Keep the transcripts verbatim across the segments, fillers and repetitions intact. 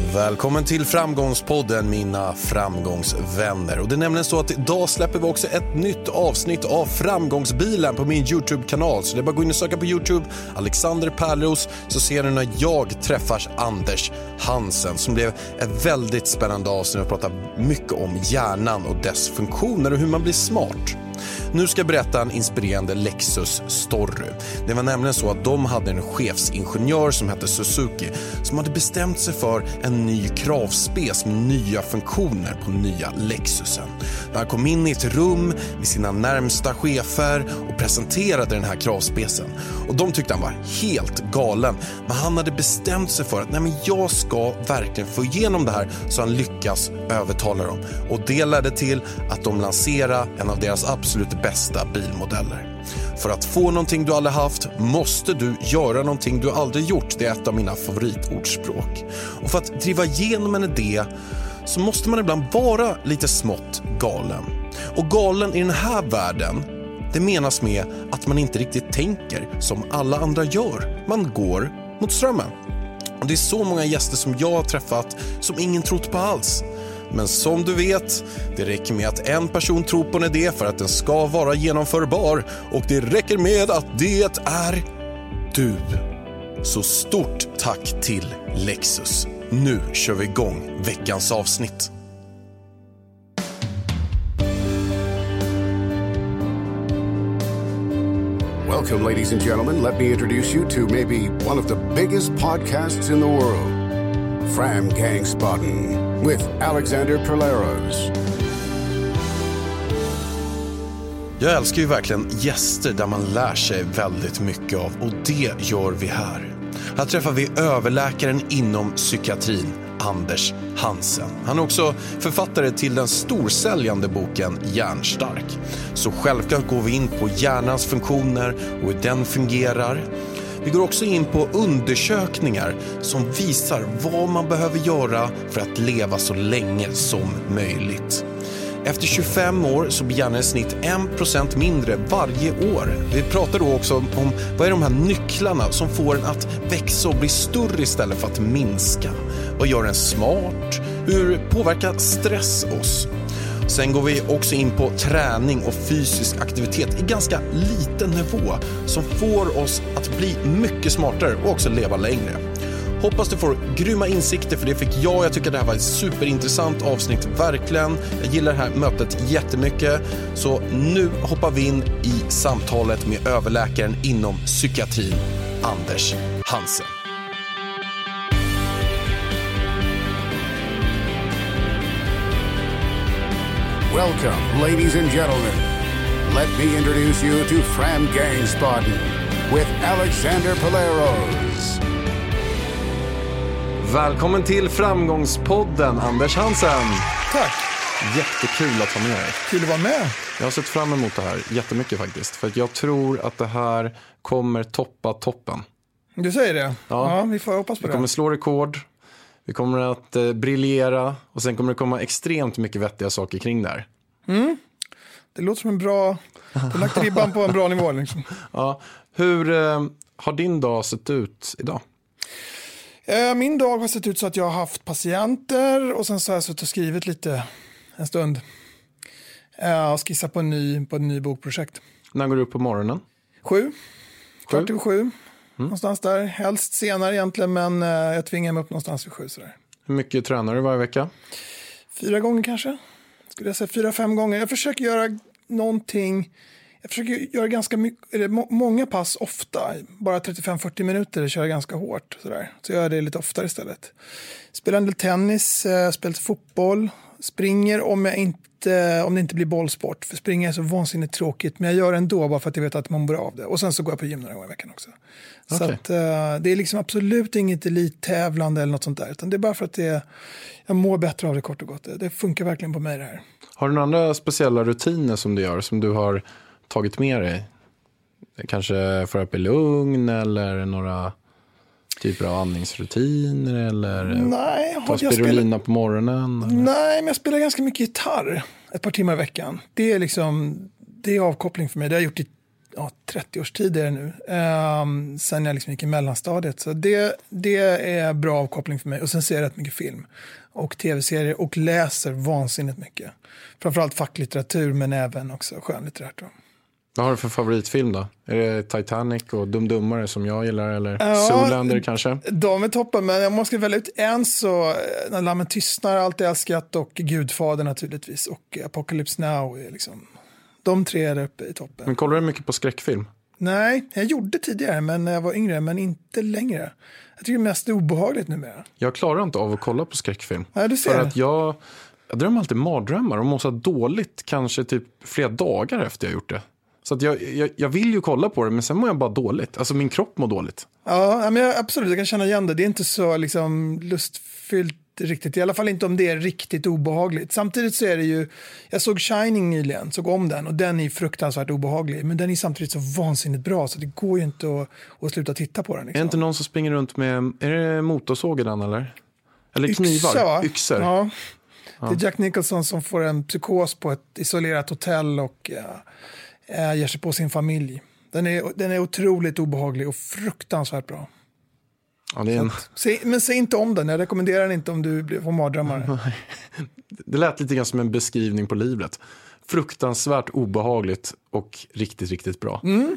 Välkommen till Framgångspodden, mina framgångsvänner. Och det är nämligen så att idag släpper vi också ett nytt avsnitt av Framgångsbilen på min YouTube-kanal. Så det är bara att gå in och söka på YouTube, Alexander Pärleros, så ser du när jag träffar Anders Hansen. Som blev ett väldigt spännande avsnitt och pratar mycket om hjärnan och dess funktioner och hur man blir smart. Nu ska jag berätta en inspirerande Lexus-story. Det var nämligen så att de hade en chefsingenjör som hette Suzuki som hade bestämt sig för en ny kravspec med nya funktioner på nya Lexusen. När han kom in i ett rum med sina närmsta chefer och presenterade den här kravspecen. Och de tyckte han var helt galen. Men han hade bestämt sig för att nej men jag ska verkligen få igenom det här, så han lyckas övertala dem. Och det ledde till att de lanserade en av deras absolut bästa bilmodeller. För att få någonting du aldrig haft måste du göra någonting du aldrig gjort. Det är ett av mina favoritordspråk. Och för att driva igenom en idé så måste man ibland vara lite smått galen. Och galen i den här världen, det menas med att man inte riktigt tänker som alla andra gör. Man går mot strömmen. Och det är så många gäster som jag har träffat som ingen trott på alls. Men som du vet, det räcker med att en person tror på en idé för att den ska vara genomförbar. Och det räcker med att det är du. Så stort tack till Lexus. Nu kör vi igång veckans avsnitt. Welcome, ladies and gentlemen. Let me introduce you to maybe one of the biggest podcasts in the world. Framgångspodden with Alexander Pärleros. Jag älskar ju verkligen gäster där man lär sig väldigt mycket av, och det gör vi här. Här träffar vi överläkaren inom psykiatrin, Anders Hansen. Han är också författare till den storsäljande boken Hjärnstark. Så självklart går vi in på hjärnans funktioner och hur den fungerar. Vi går också in på undersökningar som visar vad man behöver göra för att leva så länge som möjligt. Efter tjugofem år så blir hjärnan i snitt en procent mindre varje år. Vi pratar då också om vad är de här nycklarna som får en att växa och bli större istället för att minska. Vad gör en smart? Hur påverkar stress oss? Sen går vi också in på träning och fysisk aktivitet i ganska liten nivå som får oss att bli mycket smartare och också leva längre. Hoppas du får grymma insikter, för det fick jag. Jag tycker det här var ett superintressant avsnitt, verkligen. Jag gillar det här mötet jättemycket. Så nu hoppar vi in i samtalet med överläkaren inom psykiatrin, Anders Hansen. Welcome, ladies and gentlemen. Let me introduce you to Framgångspodden with Alexander Pärleros. Välkommen till Framgångspodden, Anders Hansen. Tack. Jättekul att ha med dig. Kul att vara med. Jag har sett fram emot det här jättemycket faktiskt. För att jag tror att det här kommer toppa toppen. Du säger det? Ja, ja vi får hoppas på vi det. Vi kommer slå rekord. Vi kommer att eh, briljera. Och sen kommer det komma extremt mycket vettiga saker kring det här. Mm. Det låter som en bra... Du har lagt ribban på en bra nivå liksom. Ja. Hur eh, har din dag sett ut idag? Min dag har sett ut så att jag har haft patienter och sen så har jag suttit och skrivit lite en stund. Och skissat på en ny, på en ny bokprojekt. När går du upp på morgonen? Sju. Kvart till sju. Mm. Någonstans där. Helst senare egentligen, men jag tvingar mig upp någonstans vid sju. Sådär. Hur mycket tränar du varje vecka? Fyra gånger kanske. Skulle jag säga fyra, fem gånger. Jag försöker göra någonting... Jag försöker göra ganska mycket, eller må, många pass ofta. Bara trettiofem till fyrtio minuter kör jag ganska hårt. Sådär. Så jag gör det lite oftare istället. Spelar en del tennis, äh, spelar fotboll. Springer om, jag inte, om det inte blir bollsport. För springa är så vansinnigt tråkigt. Men jag gör det ändå bara för att jag vet att man mår bra av det. Och sen så går jag på gym några gånger i veckan också. Okay. Så att, äh, det är liksom absolut inget elittävlande eller något sånt där. Utan det är bara för att det, jag mår bättre av det kort och gott. Det, det funkar verkligen på mig det här. Har du några andra speciella rutiner som du gör, som du har tagit med dig? Kanske för att bli lugn eller några typer av andningsrutiner eller Nej, ta spirulina spelar... på morgonen? Eller? Nej, men jag spelar ganska mycket gitarr ett par timmar i veckan. Det är liksom, det är avkoppling för mig. Det har jag gjort i ja, trettio års tid är det nu. Um, sen jag liksom gick i mellanstadiet. Så det, det är bra avkoppling för mig. Och sen ser jag rätt mycket film och tv-serier och läser vansinnigt mycket. Framförallt facklitteratur men även också skönlitteratur. Vad har du för favoritfilm då? Är det Titanic och Dum Dummare som jag gillar eller ja, Zoolander kanske? De är toppen, men jag måste välja ut en så När lammen tystnar, Allt är älskat och Gudfader naturligtvis och Apocalypse Now är liksom, de tre är där uppe i toppen. Men kollar du mycket på skräckfilm? Nej, jag gjorde tidigare men när jag var yngre, men inte längre. Jag tycker det mest är obehagligt numera. Jag klarar inte av att kolla på skräckfilm. Ja, du ser. För att jag, jag drömmer alltid mardrömmar och mår så dåligt kanske typ flera dagar efter jag gjort det. Så att jag, jag, jag vill ju kolla på det, men sen mår jag bara dåligt. Alltså min kropp mår dåligt. Ja, men jag, absolut, jag kan känna igen det. Det är inte så liksom lustfyllt riktigt. I alla fall inte om det är riktigt obehagligt. Samtidigt så är det ju, jag såg Shining nyligen, såg om den och den är fruktansvärt obehaglig. Men den är samtidigt så vansinnigt bra så det går ju inte att, att sluta titta på den. Liksom. Är det inte någon som springer runt med, är det motorsåg i den eller? Eller knivar? Yxa, Yxor. Ja. Det är Jack Nicholson som får en psykos på ett isolerat hotell och äh, ger sig på sin familj. Den är, den är otroligt obehaglig och fruktansvärt bra. Ja, det är en... se, men säg inte om den, jag rekommenderar den inte om du får mardrömmar. Det lät lite grann som en beskrivning på livet. Fruktansvärt obehagligt och riktigt, riktigt bra. Mm.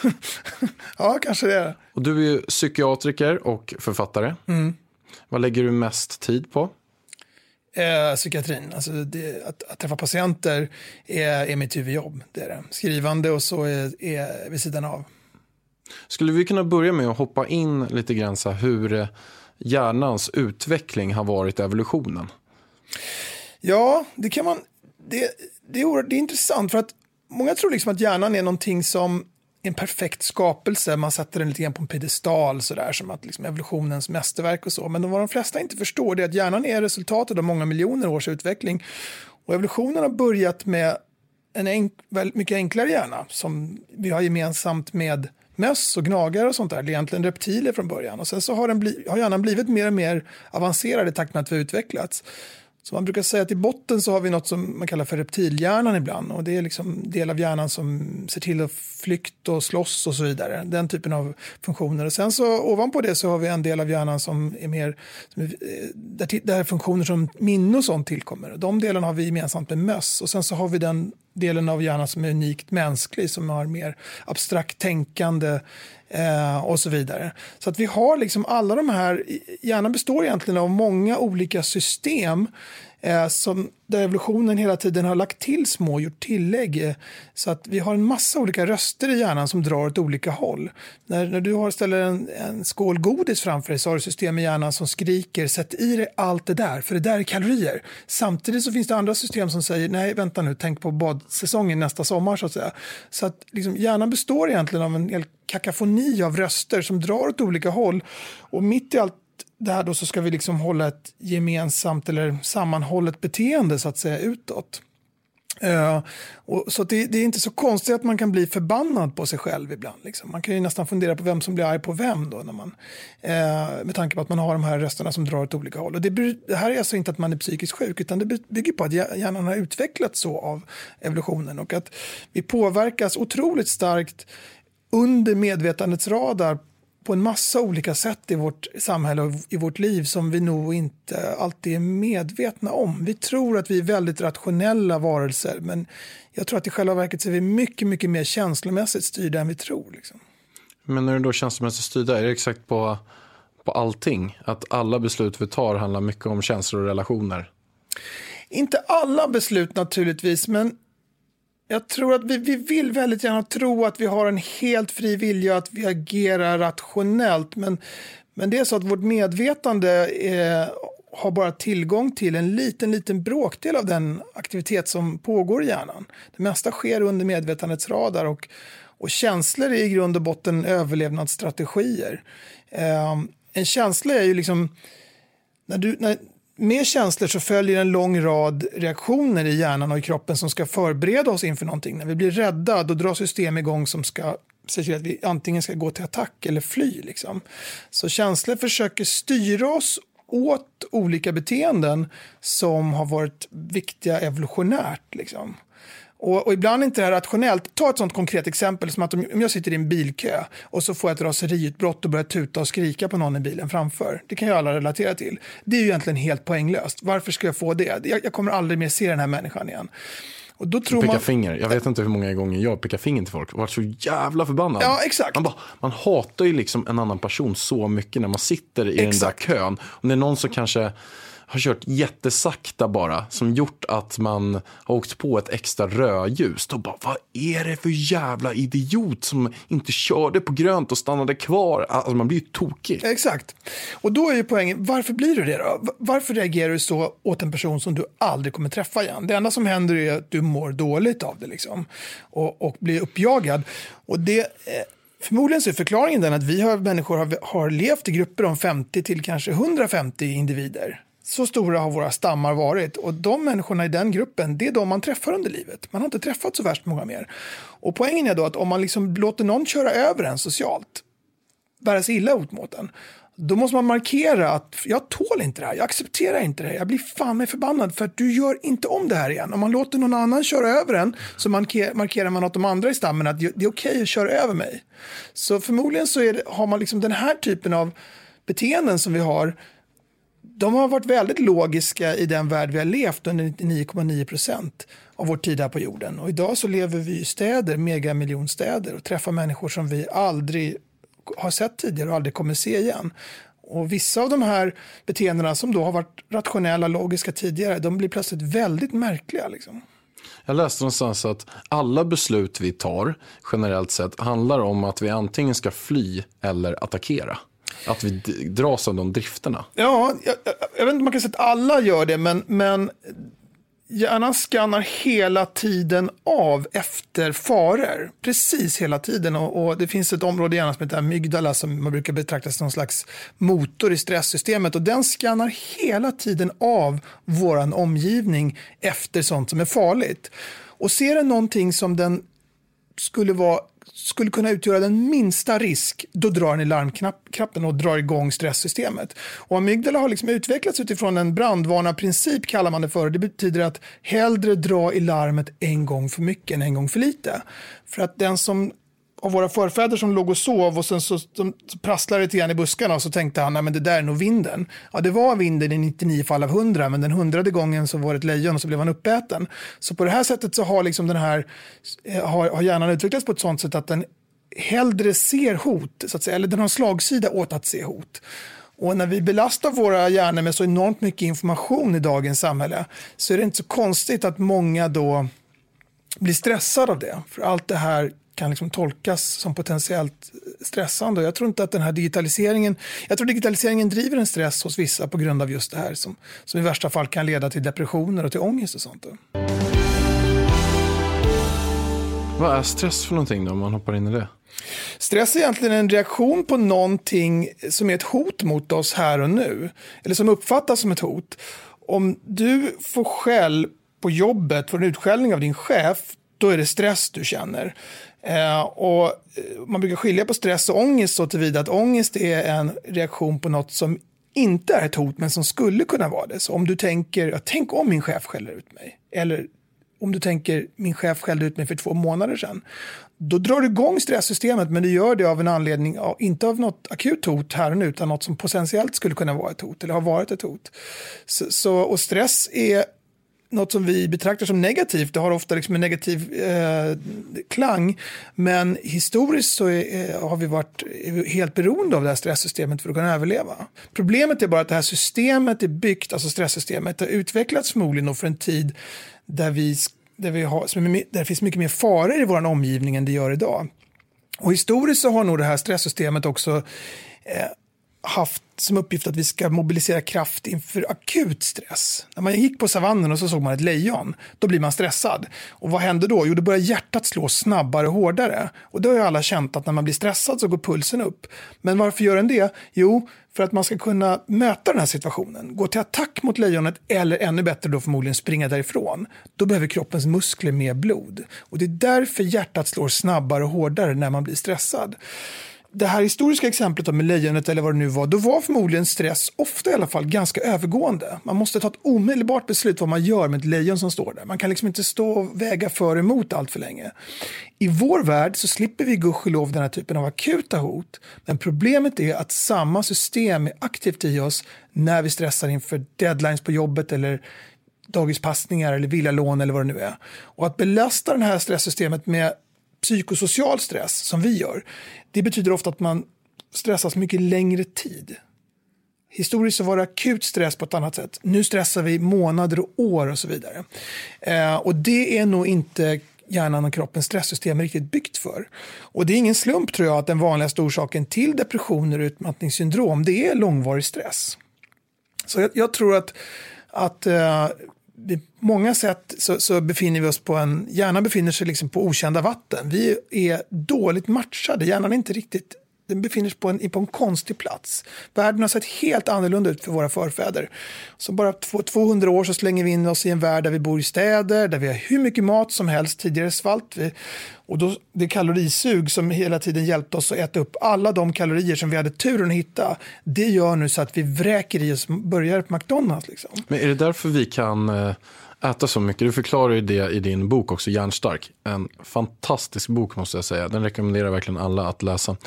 Ja, kanske det är. Och du är ju psykiatriker och författare. Mm. Vad lägger du mest tid på? Eh, psykiatrin. Alltså det, att, att träffa patienter är, är mitt huvudjobb. Det är det. Skrivande och så är, är vid sidan av. Skulle vi kunna börja med att hoppa in lite grann så här, hur hjärnans utveckling har varit evolutionen? Ja, det kan man... Det, det, är, det är intressant för att många tror liksom att hjärnan är någonting som en perfekt skapelse. Man sätter den lite grann på en pedestal sådär, som att liksom evolutionens mästerverk och så. Men vad de flesta inte förstår det är att hjärnan är resultatet av många miljoner års utveckling. Och evolutionen har börjat med en enk, väldigt mycket enklare hjärna som vi har gemensamt med möss och gnagare och sånt där. Det är egentligen reptiler från början. Och sen så har, den bli, har hjärnan blivit mer och mer avancerad i takt med att vi har utvecklats. Så man brukar säga att i botten så har vi något som man kallar för reptilhjärnan ibland. Och det är liksom del av hjärnan som ser till att flykt och slåss och så vidare. Den typen av funktioner. Och sen så ovanpå det så har vi en del av hjärnan som är mer, som är, där, där funktioner som minne och sånt tillkommer. De delarna har vi gemensamt med möss. Och sen så har vi den delen av hjärnan som är unikt mänsklig, som har mer abstrakt tänkande eh, och så vidare. Så att vi har liksom alla de här, hjärnan består egentligen av många olika system eh, som, där evolutionen hela tiden har lagt till små och gjort tillägg. Eh, så att vi har en massa olika röster i hjärnan som drar åt olika håll. När, när du har ställer en, en skål godis framför dig så har du system i hjärnan som skriker, sätt i dig allt det där, för det där är kalorier. Samtidigt så finns det andra system som säger, nej vänta nu, tänk på badsäsongen nästa sommar så att säga. Så att liksom, hjärnan består egentligen av en hel kakafoni av röster som drar åt olika håll. Och mitt i allt det här då så ska vi liksom hålla ett gemensamt eller sammanhållet beteende så att säga utåt. Uh, och så det, det är inte så konstigt att man kan bli förbannad på sig själv ibland. Liksom. Man kan ju nästan fundera på vem som blir arg på vem då, när man, uh, med tanke på att man har de här rösterna som drar åt olika håll. Och det, det här är alltså inte att man är psykiskt sjuk, utan det bygger på att hjärnan har utvecklats så av evolutionen och att vi påverkas otroligt starkt under medvetandets radar på en massa olika sätt i vårt samhälle och i vårt liv som vi nog inte alltid är medvetna om. Vi tror att vi är väldigt rationella varelser, men jag tror att i själva verket så är vi mycket, mycket mer känslomässigt styrda än vi tror. Liksom. Men när du då känslomässigt styrda, är det exakt på, på allting? Att alla beslut vi tar handlar mycket om känslor och relationer? Inte alla beslut naturligtvis, men jag tror att vi, vi vill väldigt gärna tro att vi har en helt fri vilja, att vi agerar rationellt. Men, men det är så att vårt medvetande är, har bara tillgång till en liten, liten bråkdel av den aktivitet som pågår i hjärnan. Det mesta sker under medvetandets radar och, och känslor är i grund och botten överlevnadsstrategier. Eh, en känsla är ju liksom... När du... När, Med känslor så följer en lång rad reaktioner i hjärnan och i kroppen som ska förbereda oss inför någonting. När vi blir rädda, då drar system igång som ska se till att vi antingen ska gå till attack eller fly. Liksom. Så känslor försöker styra oss åt olika beteenden som har varit viktiga evolutionärt. Liksom. Och, och ibland är inte det här rationellt. Ta ett sånt konkret exempel som att om, om jag sitter i en bilkö och så får jag ett raseriutbrott och börjar tuta och skrika på någon i bilen framför. Det kan ju alla relatera till. Det är ju egentligen helt poänglöst. Varför ska jag få det? Jag, jag kommer aldrig mer se den här människan igen. Och då tror picka man... finger. Jag vet inte hur många gånger jag pickar finger till folk. Jag har varit så jävla förbannad. Ja, exakt. Man, bara, man hatar ju liksom en annan person så mycket när man sitter i exakt. Den där kön. Och det är någon som kanske har kört jättesakta bara, som gjort att man har åkt på ett extra rödljus. Då bara, vad är det för jävla idiot som inte körde på grönt och stannade kvar? Alltså man blir ju tokig. Exakt. Och då är ju poängen, varför blir du det då? Varför reagerar du så åt en person som du aldrig kommer träffa igen? Det enda som händer är att du mår dåligt av det liksom. Och, och blir uppjagad. Och det... Eh, Förmodligen så är förklaringen den att vi har, människor har, har levt i grupper om femtio till kanske hundrafemtio individer. Så stora har våra stammar varit, och de människorna i den gruppen, det är de man träffar under livet. Man har inte träffat så värst många mer. Och poängen är då att om man liksom låter någon köra över en socialt, bära sig illa ut mot en, då måste man markera att jag tål inte det här, jag accepterar inte det här, jag blir fan mig förbannad för att du gör inte om det här igen. Om man låter någon annan köra över en så markerar man åt de andra i stammen att det är okej att köra över mig. Så förmodligen så är det, har man liksom den här typen av beteenden som vi har, de har varit väldigt logiska i den värld vi har levt under nittionio komma nio procent av vår tid här på jorden. Och idag så lever vi i städer, megamiljonstäder, och träffar människor som vi aldrig har sett tidigare och aldrig kommer se igen. Och vissa av de här beteendena som då har varit rationella, logiska tidigare, de blir plötsligt väldigt märkliga liksom. Jag läste någonstans att alla beslut vi tar generellt sett handlar om att vi antingen ska fly eller attackera. Att vi dras av de drifterna. Ja, jag, jag vet inte om man kan säga att alla gör det, men, men hjärnan skannar hela tiden av efter faror. Precis hela tiden. Och, och det finns ett område i hjärnan som heter amygdala som man brukar betrakta som någon slags motor i stresssystemet. Och den skannar hela tiden av våran omgivning efter sånt som är farligt. Och ser den någonting som den skulle vara skulle kunna utgöra den minsta risk, då drar den i larmknappen och drar igång stresssystemet. Och amygdala har liksom utvecklats utifrån en brandvarnarprincip, kallar man det för. Det betyder att hellre dra i larmet en gång för mycket än en gång för lite. För att den som av våra förfäder som låg och sov och sen så, så prasslade det till igen i buskarna och så tänkte han, nej men det där är nog vinden. Ja, det var vinden i nittionio fall av hundra, men den hundrade gången så var det ett lejon och så blev han uppäten. Så på det här sättet så har liksom den här har, har hjärnan utvecklats på ett sånt sätt att den hellre ser hot, så att säga, eller den har slagsida åt att se hot. Och när vi belastar våra hjärnor med så enormt mycket information i dagens samhälle så är det inte så konstigt att många då blir stressade av det. För allt det här kan liksom tolkas som potentiellt stressande. Jag tror inte att den här digitaliseringen, jag tror digitaliseringen driver en stress hos vissa på grund av just det här som, som i värsta fall kan leda till depressioner och till ångest och sånt. Vad är stress för någonting då om man hoppar in i det? Stress är egentligen en reaktion på någonting som är ett hot mot oss här och nu. Eller som uppfattas som ett hot. Om du får skäll på jobbet, får en utskällning av din chef, då är det stress du känner. Eh, och man brukar skilja på stress och ångest så tillvida att ångest är en reaktion på något som inte är ett hot men som skulle kunna vara det. Så om du tänker, ja, tänk om min chef skäller ut mig. Eller om du tänker, min chef skällde ut mig för två månader sedan. Då drar du igång stresssystemet, men du gör det av en anledning, av, inte av något akut hot här och nu, utan något som potentiellt skulle kunna vara ett hot eller har varit ett hot. Så, så, och stress är något som vi betraktar som negativt. Det har ofta liksom en negativ eh, klang. Men historiskt så är, har vi varit helt beroende av det här stresssystemet för att kunna överleva. Problemet är bara att det här systemet är byggt, alltså stresssystemet har utvecklats förmodligen för en tid där, vi, där, vi har, där det finns mycket mer faror i vår omgivning än det gör idag. Och historiskt så har nog det här stresssystemet också eh, haft som uppgift att vi ska mobilisera kraft inför akut stress. När man gick på savannen och så såg man ett lejon, då blir man stressad. Och vad händer då? Jo, då börjar hjärtat slå snabbare och hårdare. Och då har ju alla känt att när man blir stressad så går pulsen upp. Men varför gör den det? Jo, för att man ska kunna möta den här situationen. Gå till attack mot lejonet eller ännu bättre då förmodligen springa därifrån. Då behöver kroppens muskler mer blod. Och det är därför hjärtat slår snabbare och hårdare när man blir stressad. det här historiska exemplet med lejonet eller vad det nu var, då var förmodligen stress ofta i alla fall ganska övergående. Man måste ta ett omedelbart beslut vad man gör med ett lejon som står där. Man kan liksom inte stå och väga för emot allt för länge. I vår värld så slipper vi gudskelov den här typen av akuta hot. Men problemet är att samma system är aktivt i oss när vi stressar inför deadlines på jobbet eller dagispassningar eller villalån eller vad det nu är. Och att belasta det här stresssystemet med psykosocial stress som vi gör, det betyder ofta att man stressas mycket längre tid. Historiskt så var det akut stress på ett annat sätt. Nu stressar vi månader och år och så vidare. Eh, och det är nog inte hjärnan och kroppens stresssystem är riktigt byggt för. Och det är ingen slump tror jag att den vanligaste orsaken till depressioner och utmattningssyndrom, det är långvarig stress. Så jag, jag tror att, att eh, på många sätt så, så befinner vi oss på en, hjärnan befinner sig liksom på okända vatten. Vi är dåligt matchade, hjärnan är inte riktigt, den befinner sig på en, på en konstig plats. Världen har sett helt annorlunda ut för våra förfäder. Så bara på tvåhundra år så slänger vi in oss i en värld där vi bor i städer, där vi har hur mycket mat som helst, tidigare svalt vi. Och då, det kalorisug som hela tiden hjälpte oss att äta upp alla de kalorier som vi hade turen att hitta, det gör nu så att vi vräker i oss börjar på McDonald's. Liksom. Men är det därför vi kan äta så mycket? Du förklarar ju det i din bok också, Hjärnstark. En fantastisk bok måste jag säga. Den rekommenderar verkligen alla att läsa.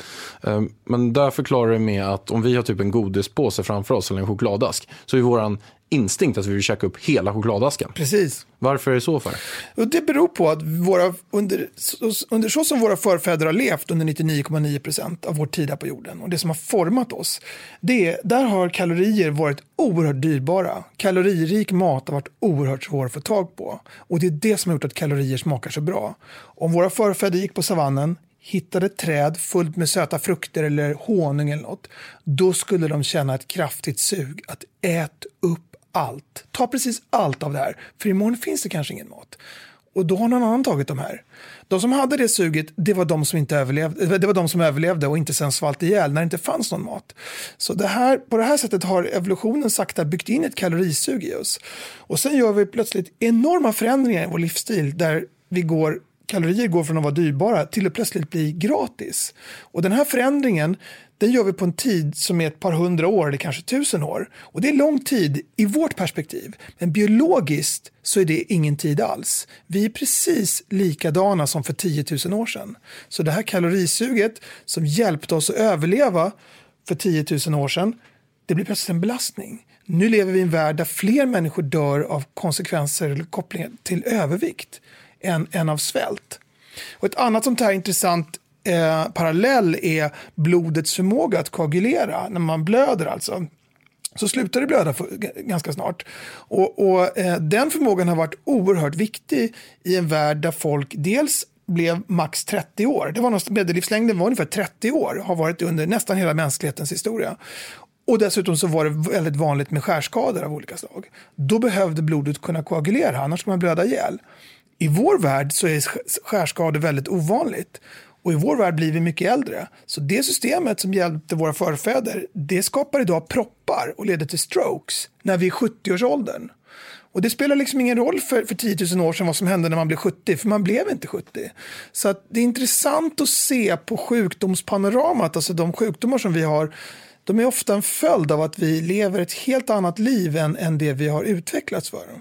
Men där förklarar du med att om vi har typ en godispåse framför oss eller en chokladask, så är våran instinkt att vi vill käka upp hela chokladasken. Precis. Varför är det så för? Och det beror på att våra, under, under så som våra förfäder har levt under nittionio komma nio procent av vår tid här på jorden och det som har format oss, det, där har kalorier varit oerhört dyrbara. Kaloririk mat har varit oerhört svår att få tag på. Och det är det som har gjort att kalorier smakar så bra. Om våra förfäder gick på savannen, hittade ett träd fullt med söta frukter eller honung eller något, då skulle de känna ett kraftigt sug att äta upp allt. Ta precis allt av det här. För imorgon finns det kanske ingen mat. Och då har någon annan tagit de här. De som hade det suget, det var de som inte överlevde. Det var de som överlevde och inte sen svalt ihjäl när det inte fanns någon mat. Så det här, på det här sättet har evolutionen sakta byggt in ett kalorisug i oss. Och sen gör vi plötsligt enorma förändringar i vår livsstil där vi går kalorier går från att vara dyrbara till att plötsligt bli gratis. Och den här förändringen, den gör vi på en tid som är ett par hundra år eller kanske tusen år. Och det är lång tid i vårt perspektiv. Men biologiskt så är det ingen tid alls. Vi är precis likadana som för tio tusen år sedan. Så det här kalorisuget som hjälpte oss att överleva för tio tusen år sedan, det blir plötsligt en belastning. Nu lever vi i en värld där fler människor dör av konsekvenser eller kopplingar till övervikt än, än av svält. Och ett annat sånt här intressant eh, parallell är blodets förmåga att koagulera. När man blöder alltså, så slutar det blöda för, g- ganska snart. Och, och eh, den förmågan har varit oerhört viktig i en värld där folk dels blev max trettio år. Det var något, medellivslängden var ungefär trettio år, har varit under nästan hela mänsklighetens historia. Och dessutom så var det väldigt vanligt med skärskador av olika slag. Då behövde blodet kunna koagulera, annars skulle man blöda ihjäl. I vår värld så är skärskador väldigt ovanligt. Och i vår värld blir vi mycket äldre. Så det systemet som hjälpte våra förfäder, det skapar idag proppar och leder till strokes när vi är sjuttio-årsåldern. Och det spelar liksom ingen roll för, för tio tusen år sedan vad som hände när man blev sjuttio, för man blev inte sjuttio. Så att det är intressant att se på sjukdomspanoramat, alltså de sjukdomar som vi har, de är ofta en följd av att vi lever ett helt annat liv än, än det vi har utvecklats för.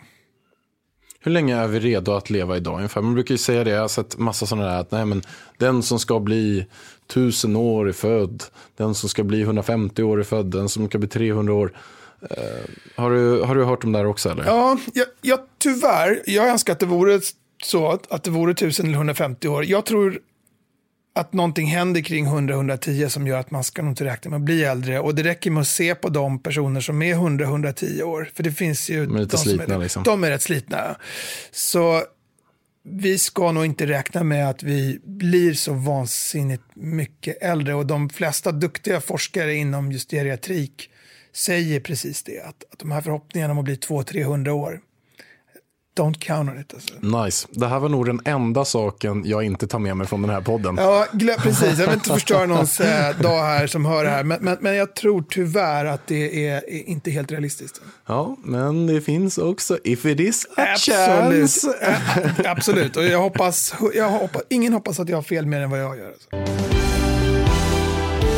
Hur länge är vi redo att leva idag ungefär? Man brukar ju säga det, jag har sett massa sådana där att nej, men den som ska bli tusen år är född, den som ska bli hundrafemtio år är född, den som ska bli trehundra år. Uh, har, du, har du hört om det där också eller? Ja, jag, jag, tyvärr, jag önskar att det vore så att, att det vore tusen eller hundrafemtio år. Jag tror att någonting händer kring hundra till hundratio som gör att man ska nog inte räkna med att bli äldre. Och det räcker med att se på de personer som är hundra till hundratio år. För det finns ju de är, lite de, slitna, som är, liksom. de är rätt slitna. Så vi ska nog inte räkna med att vi blir så vansinnigt mycket äldre. Och de flesta duktiga forskare inom just geriatrik säger precis det. Att, att de här förhoppningarna om att bli tvåhundra till trehundra år, don't count on it. Alltså. Nice. Det här var nog den enda saken jag inte tar med mig från den här podden. Ja, glö- precis. Jag vill inte förstöra någons eh, dag här som hör det här. Men, men, men jag tror tyvärr att det är, är inte helt realistiskt. Ja, men det finns också if it is a Absolut. chance. Ä- absolut. Och jag hoppas, jag hoppas, ingen hoppas att jag har fel mer än vad jag gör. Alltså.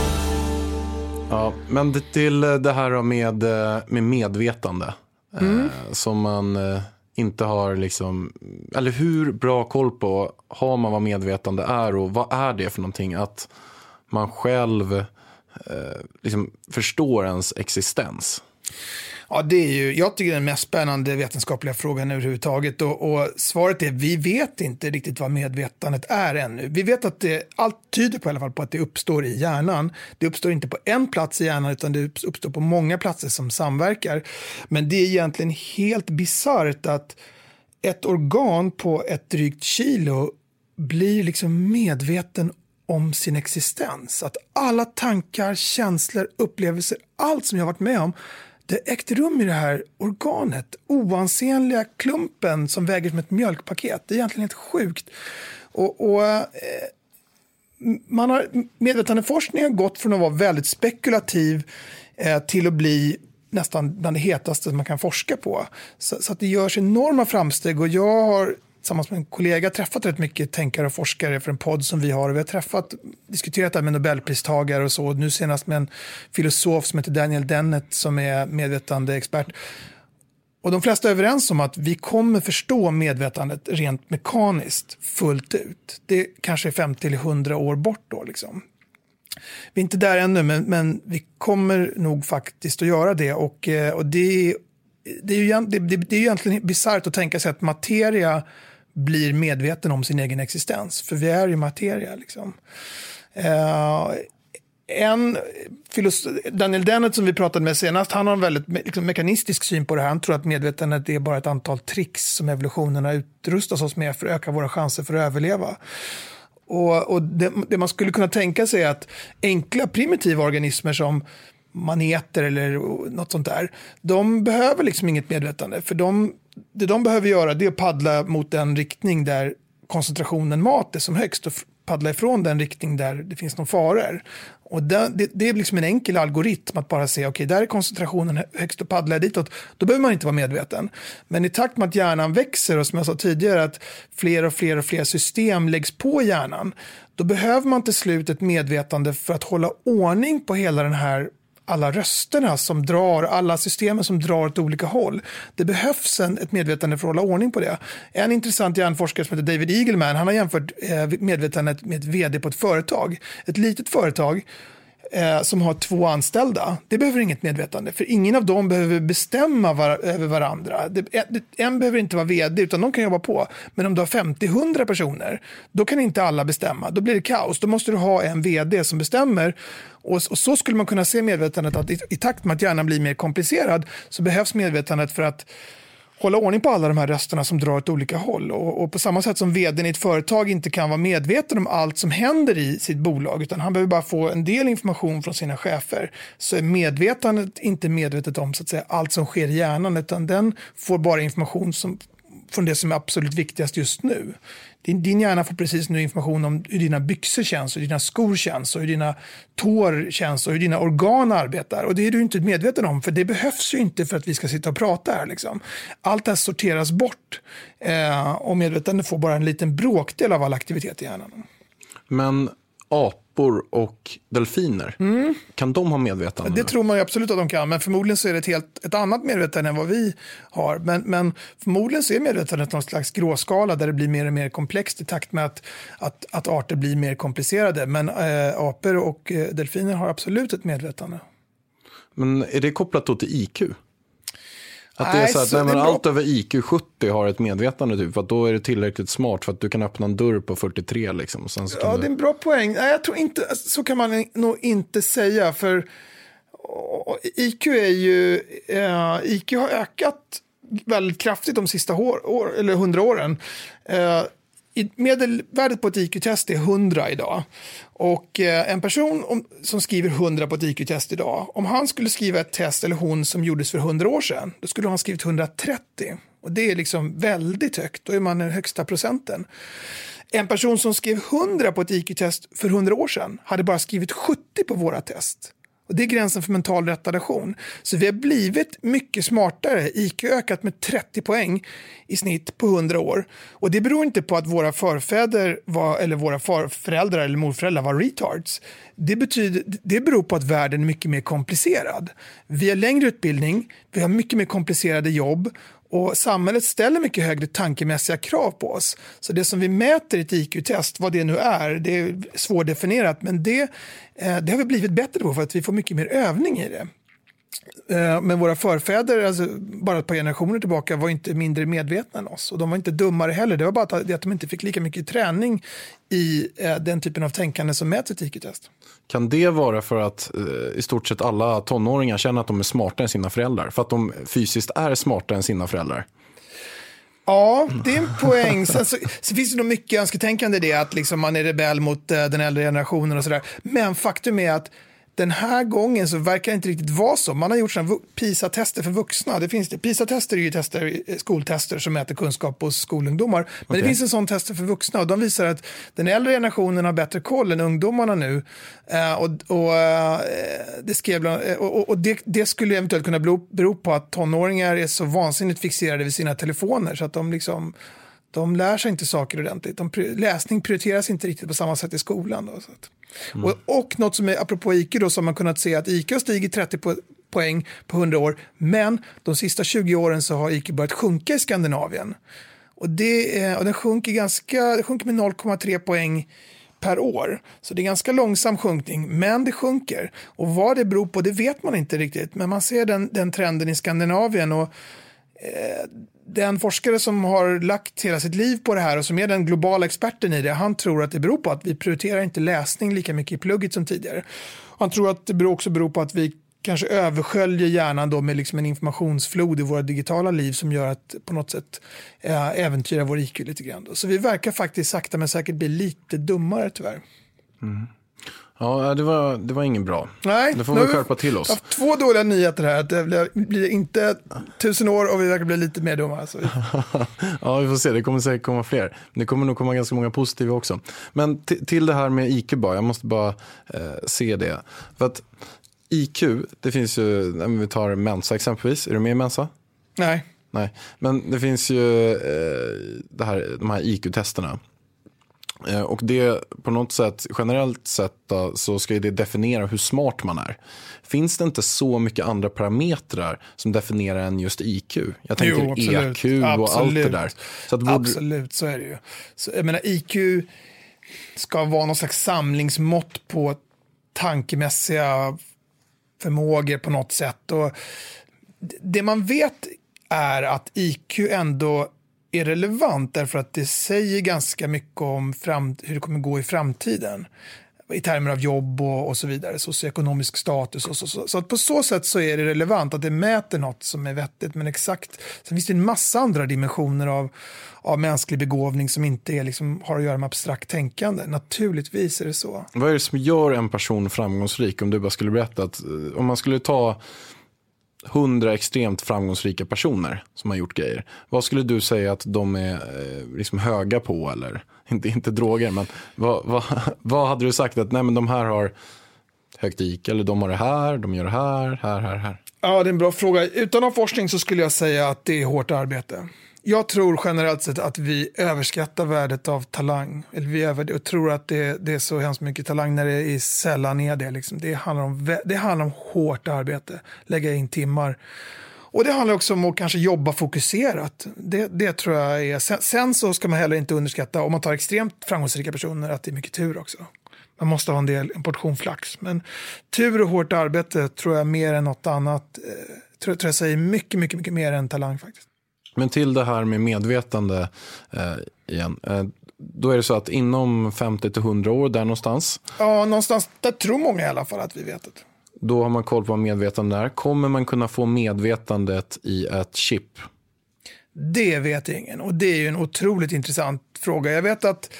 Ja, men det, till det här med, med medvetande mm. eh, som man eh, inte har liksom, eller hur bra koll på har man vad medvetande är och vad är det för någonting, att man själv eh, liksom förstår ens existens. Ja, det är ju, jag tycker den mest spännande vetenskapliga frågan överhuvudtaget och, och svaret är vi vet inte riktigt vad medvetandet är ännu. Vi vet att det, allt tyder på i alla fall på att det uppstår i hjärnan. Det uppstår inte på en plats i hjärnan utan det uppstår på många platser som samverkar. Men det är egentligen helt bisarrt att ett organ på ett drygt kilo blir liksom medveten om sin existens. Att alla tankar, känslor, upplevelser, allt som jag har varit med om, det ägde rum i det här organet. Oansenliga klumpen som väger som ett mjölkpaket. Det är egentligen helt sjukt. Och, och eh, man har, medvetandeforskning har gått från att vara väldigt spekulativ eh, till att bli nästan bland det hetaste man kan forska på. Så, så att det görs enorma framsteg och jag har tillsammans med en kollega träffat rätt mycket tänkare och forskare för en podd som vi har. Vi har träffat, diskuterat det med Nobelpristagare och så. Nu senast med en filosof som heter Daniel Dennett som är medvetandeexpert. Och de flesta är överens om att vi kommer förstå medvetandet rent mekaniskt fullt ut. Det kanske är femtio eller hundra år bort då liksom. Vi är inte där ännu men, men vi kommer nog faktiskt att göra det och, och det, det, är ju, det, det är ju egentligen bisarrt att tänka sig att materia blir medveten om sin egen existens. För vi är ju materia liksom. Uh, en filosof, Daniel Dennett som vi pratade med senast, han har en väldigt me- liksom, mekanistisk syn på det här. Han tror att medvetandet är bara ett antal tricks som evolutionen har utrustat oss med för att öka våra chanser för att överleva. Och, och det, det man skulle kunna tänka sig är att enkla primitiva organismer som maneter eller något sånt där, de behöver liksom inget medvetande. För de, det de behöver göra det är att paddla mot den riktning där koncentrationen mat är som högst och paddla ifrån den riktning där det finns någon faror. Och det, det, det är liksom en enkel algoritm att bara säga okej, okay, där är koncentrationen högst och paddlar ditåt. Då behöver man inte vara medveten. Men i takt med att hjärnan växer och som jag sa tidigare att fler och fler och fler system läggs på hjärnan, då behöver man till slut ett medvetande för att hålla ordning på hela den här alla rösterna som drar, alla systemen som drar åt olika håll. Det behövs en, ett medvetande för att hålla ordning på det. En intressant hjärnforskare som heter David Eagleman, han har jämfört eh, medvetandet med ett vd på ett företag. Ett litet företag eh, som har två anställda. Det behöver inget medvetande, för ingen av dem behöver bestämma var, över varandra. Det, det, en behöver inte vara vd, utan de kan jobba på. Men om du har femtio till hundra personer, då kan inte alla bestämma. Då blir det kaos. Då måste du ha en vd som bestämmer. Och, och så skulle man kunna se medvetandet att i, i takt med att hjärnan blir mer komplicerad så behövs medvetandet för att hålla ordning på alla de här rösterna som drar åt olika håll. Och, och på samma sätt som vdn i ett företag inte kan vara medveten om allt som händer i sitt bolag, utan han behöver bara få en del information från sina chefer, så är medvetandet inte medvetet om så att säga allt som sker i hjärnan, utan den får bara information som, från det som är absolut viktigast just nu. Din, din hjärna får precis nu information om hur dina byxor känns, hur dina skor känns, och hur dina tår känns och hur dina organ arbetar. Och det är du inte medveten om, för det behövs ju inte för att vi ska sitta och prata här. Liksom. Allt det här sorteras bort eh, och medvetandet får bara en liten bråkdel av all aktivitet i hjärnan. Men apor och delfiner, mm. kan de ha medvetande? Det tror man ju absolut att de kan, men förmodligen så är det ett helt ett annat medvetande än vad vi har. Men, men förmodligen så är medvetandet någon slags gråskala där det blir mer och mer komplext i takt med att, att, att arter blir mer komplicerade. Men äh, apor och äh, delfiner har absolut ett medvetande. Men är det kopplat då till I Q? Att nej, det är så att så när man allt över I Q sjuttio har ett medvetande typ, för att då är det tillräckligt smart för att du kan öppna en dörr på fyrtiotre liksom. Sen så kan ja, du... det är en bra poäng. Nej, jag tror inte, så kan man nog inte säga, för I Q är ju, eh, I Q har ökat väldigt kraftigt de sista år, år, eller hundra åren. Eh, Medelvärdet på ett I Q-test är hundra idag. Och eh, en person om, som skriver hundra på ett I Q-test idag, om han skulle skriva ett test, eller hon som gjordes för hundra år sedan, då skulle han skrivit hundratrettio. Och det är liksom väldigt högt, då är man den högsta procenten. En person som skrev hundra på ett I Q-test för hundra år sedan hade bara skrivit sjuttio på våra test. Och det är gränsen för mental retardation. Så vi har blivit mycket smartare. I Q ökat med trettio poäng i snitt på hundra år. Och det beror inte på att våra förfäder var, eller våra farföräldrar eller morföräldrar var retards. Det, betyder, det beror på att världen är mycket mer komplicerad. Vi har längre utbildning, vi har mycket mer komplicerade jobb och samhället ställer mycket högre tankemässiga krav på oss. Så det som vi mäter i ett I Q-test, vad det nu är, det är svårdefinierat, men det, det har vi blivit bättre på för att vi får mycket mer övning i det. Men våra förfäder, alltså bara ett par generationer tillbaka, var inte mindre medvetna än oss. Och de var inte dummare heller. Det var bara att, att de inte fick lika mycket träning i eh, den typen av tänkande som mäts i ett I Q-test. Kan det vara för att eh, i stort sett alla tonåringar känner att de är smartare än sina föräldrar? För att de fysiskt är smartare än sina föräldrar? Ja, det är en poäng. Sen så, så finns det nog mycket önsketänkande i det, att liksom man är rebell mot eh, den äldre generationen och sådär. Men faktum är att den här gången så verkar det inte riktigt vara så. Man har gjort sådana PISA-tester för vuxna. Det finns det. PISA-tester är ju tester, skoltester som mäter kunskap hos skolungdomar. Men okay. Det finns en sån tester för vuxna och de visar att den äldre generationen har bättre koll än ungdomarna nu. Uh, och och, uh, det, skrev, uh, och, och det, det skulle eventuellt kunna bero, bero på att tonåringar är så vansinnigt fixerade vid sina telefoner så att de liksom de lär sig inte saker ordentligt. De, läsning prioriteras inte riktigt på samma sätt i skolan. Då, så att. Mm. Och, och något som är, apropå I Q då, så har man kunnat se att I Q har stigit trettio poäng på hundra år, men de sista tjugo åren så har I Q börjat sjunka i Skandinavien. Och, det, och den sjunker, ganska, det sjunker med noll komma tre poäng per år. Så det är ganska långsam sjunkning, men det sjunker. Och vad det beror på, det vet man inte riktigt. Men man ser den, den trenden i Skandinavien och eh, den forskare som har lagt hela sitt liv på det här och som är den globala experten i det, han tror att det beror på att vi prioriterar inte läsning lika mycket i plugget som tidigare. Han tror att det också beror på att vi kanske översköljer hjärnan då med liksom en informationsflod i våra digitala liv som gör att på något sätt äh, äventyra vår I Q lite grann. Då. Så vi verkar faktiskt sakta men säkert bli lite dummare tyvärr. Mm. Ja, det var, det var ingen bra. Nej, det får vi skärpa till oss. Vi har haft två dåliga nyheter här. Det blir, blir inte tusen år och vi verkar bli lite mer dumma. Alltså. Ja, vi får se. Det kommer säkert komma fler. Det kommer nog komma ganska många positiva också. Men t- till det här med I Q bara. Jag måste bara eh, se det. För att I Q, det finns ju, när vi tar Mensa exempelvis. Är du med i Mensa? Nej. Nej, men det finns ju eh, det här, de här I Q-testerna. Och det på något sätt, generellt sett då, så ska det definiera hur smart man är. Finns det inte så mycket andra parametrar som definierar än just I Q? Jag tänker jo, E Q och absolut. Allt det där. Så att borde... Absolut, så är det ju. Så, jag menar, I Q ska vara någon slags samlingsmått på tankemässiga förmågor på något sätt. Och det man vet är att I Q ändå är relevant därför att det säger ganska mycket om fram, hur det kommer gå i framtiden i termer av jobb och, och så vidare, socioekonomisk status och så, så. Så att på så sätt så är det relevant att det mäter något som är vettigt, men exakt, sen finns det en massa andra dimensioner av, av mänsklig begåvning som inte är, liksom, har att göra med abstrakt tänkande. Naturligtvis är det så. Vad är det som gör en person framgångsrik? Om du bara skulle berätta att om man skulle ta hundra extremt framgångsrika personer som har gjort grejer. Vad skulle du säga att de är eh, liksom höga på eller inte, inte droger, men vad, vad, vad hade du sagt att nej men de här har högt I Q eller de har det här, de gör det här, här, här, här? Ja, det är en bra fråga. Utan av forskning så skulle jag säga att det är hårt arbete. Jag tror generellt sett att vi överskattar värdet av talang. Eller vi över, och tror att det, det är så hemskt mycket talang när det är sällan är det. Liksom. Det, handlar om, det handlar om hårt arbete, lägga in timmar. Och det handlar också om att kanske jobba fokuserat. Det, det tror jag är. Sen, sen så ska man heller inte underskatta, om man tar extremt framgångsrika personer, att det är mycket tur också. Man måste ha en del, en portion flax. Men tur och hårt arbete tror jag mer än något annat. Eh, tror, tror jag säger mycket, mycket, mycket mer än talang faktiskt. Men till det här med medvetande eh, igen. Eh, då är det så att inom femtio till hundra år där någonstans. Ja, någonstans. Där tror många i alla fall att vi vet det. Då har man koll på vad medvetande är. Kommer man kunna få medvetandet i ett chip? Det vet ingen. Och det är ju en otroligt intressant fråga. Jag vet att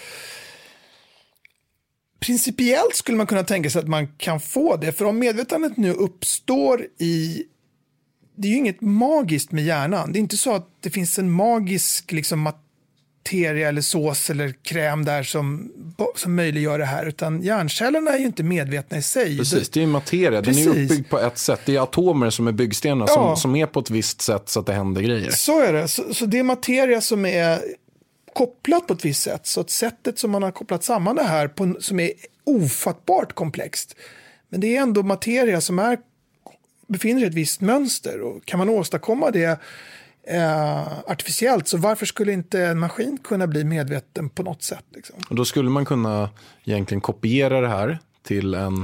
principiellt skulle man kunna tänka sig att man kan få det. För om medvetandet nu uppstår i... Det är ju inget magiskt med hjärnan. Det är inte så att det finns en magisk liksom, materia eller sås eller kräm där som, som möjliggör det här, utan hjärncellerna är ju inte medvetna i sig. Precis, det är materia, den är uppbyggd på ett sätt, det är atomer som är byggstenar ja. som, som är på ett visst sätt så att det händer grejer. Så är det, så, så det är materia som är kopplat på ett visst sätt, så att sättet som man har kopplat samman det här på, som är ofattbart komplext, men det är ändå materia som är, befinner sig i ett visst mönster, och kan man åstadkomma det eh, artificiellt, så varför skulle inte en maskin kunna bli medveten på något sätt liksom? Och då skulle man kunna egentligen kopiera det här till en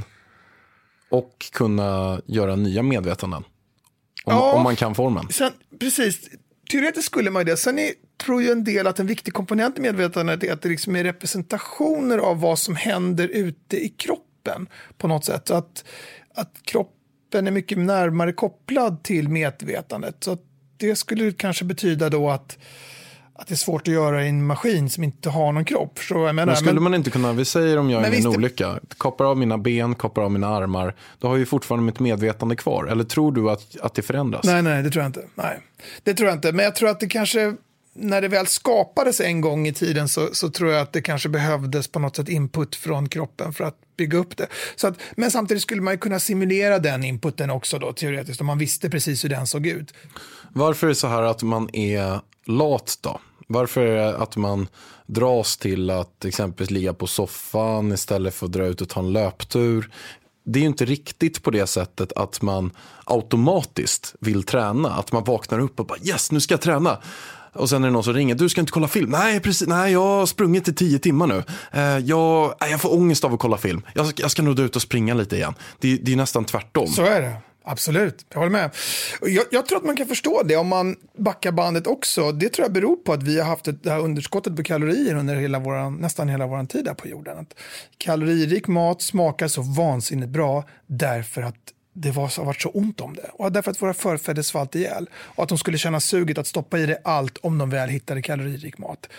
och kunna göra nya medvetanden om, ja, om man kan formen. Sen, precis, teoretiskt skulle man det. Sen är, tror jag en del att en viktig komponent i medvetandet är att det liksom är representationer av vad som händer ute i kroppen på något sätt. Så att, att kroppen är mycket närmare kopplad till medvetandet. Så att det skulle kanske betyda då att, att det är svårt att göra i en maskin som inte har någon kropp. Så jag menar, men skulle men, man inte kunna, vi säger om jag är i en visst, olycka, koppar av mina ben, koppar av mina armar, då har jag ju fortfarande mitt medvetande kvar. Eller tror du att, att det förändras? Nej, nej, det tror jag inte. Nej, det tror jag inte. Men jag tror att det kanske, när det väl skapades en gång i tiden, så, så tror jag att det kanske behövdes på något sätt input från kroppen för att bygga upp det. Så att, men samtidigt skulle man ju kunna simulera den inputen också då, teoretiskt, om man visste precis hur den såg ut. Varför är det så här att man är lat då? Varför är det att man dras till att exempelvis ligga på soffan istället för att dra ut och ta en löptur? Det är ju inte riktigt på det sättet att man automatiskt vill träna. Att man vaknar upp och bara yes, nu ska jag träna. Och sen är det någon som ringer, du ska inte kolla film. Nej, precis, nej, jag har sprungit i tio timmar nu. Eh, jag, jag får ångest av att kolla film. Jag, jag ska nog ut och springa lite igen. Det, det är nästan tvärtom. Så är det. Absolut, jag håller med. Jag, jag tror att man kan förstå det om man backar bandet också. Det tror jag beror på att vi har haft ett, det här underskottet på kalorier under hela våran, nästan hela vår tid här på jorden. Att kaloririk mat smakar så vansinnigt bra därför att det var, har varit så ont om det. Och därför att våra förfäder svalt ihjäl. Och att de skulle känna suget att stoppa i det allt om de väl hittade kaloririk mat.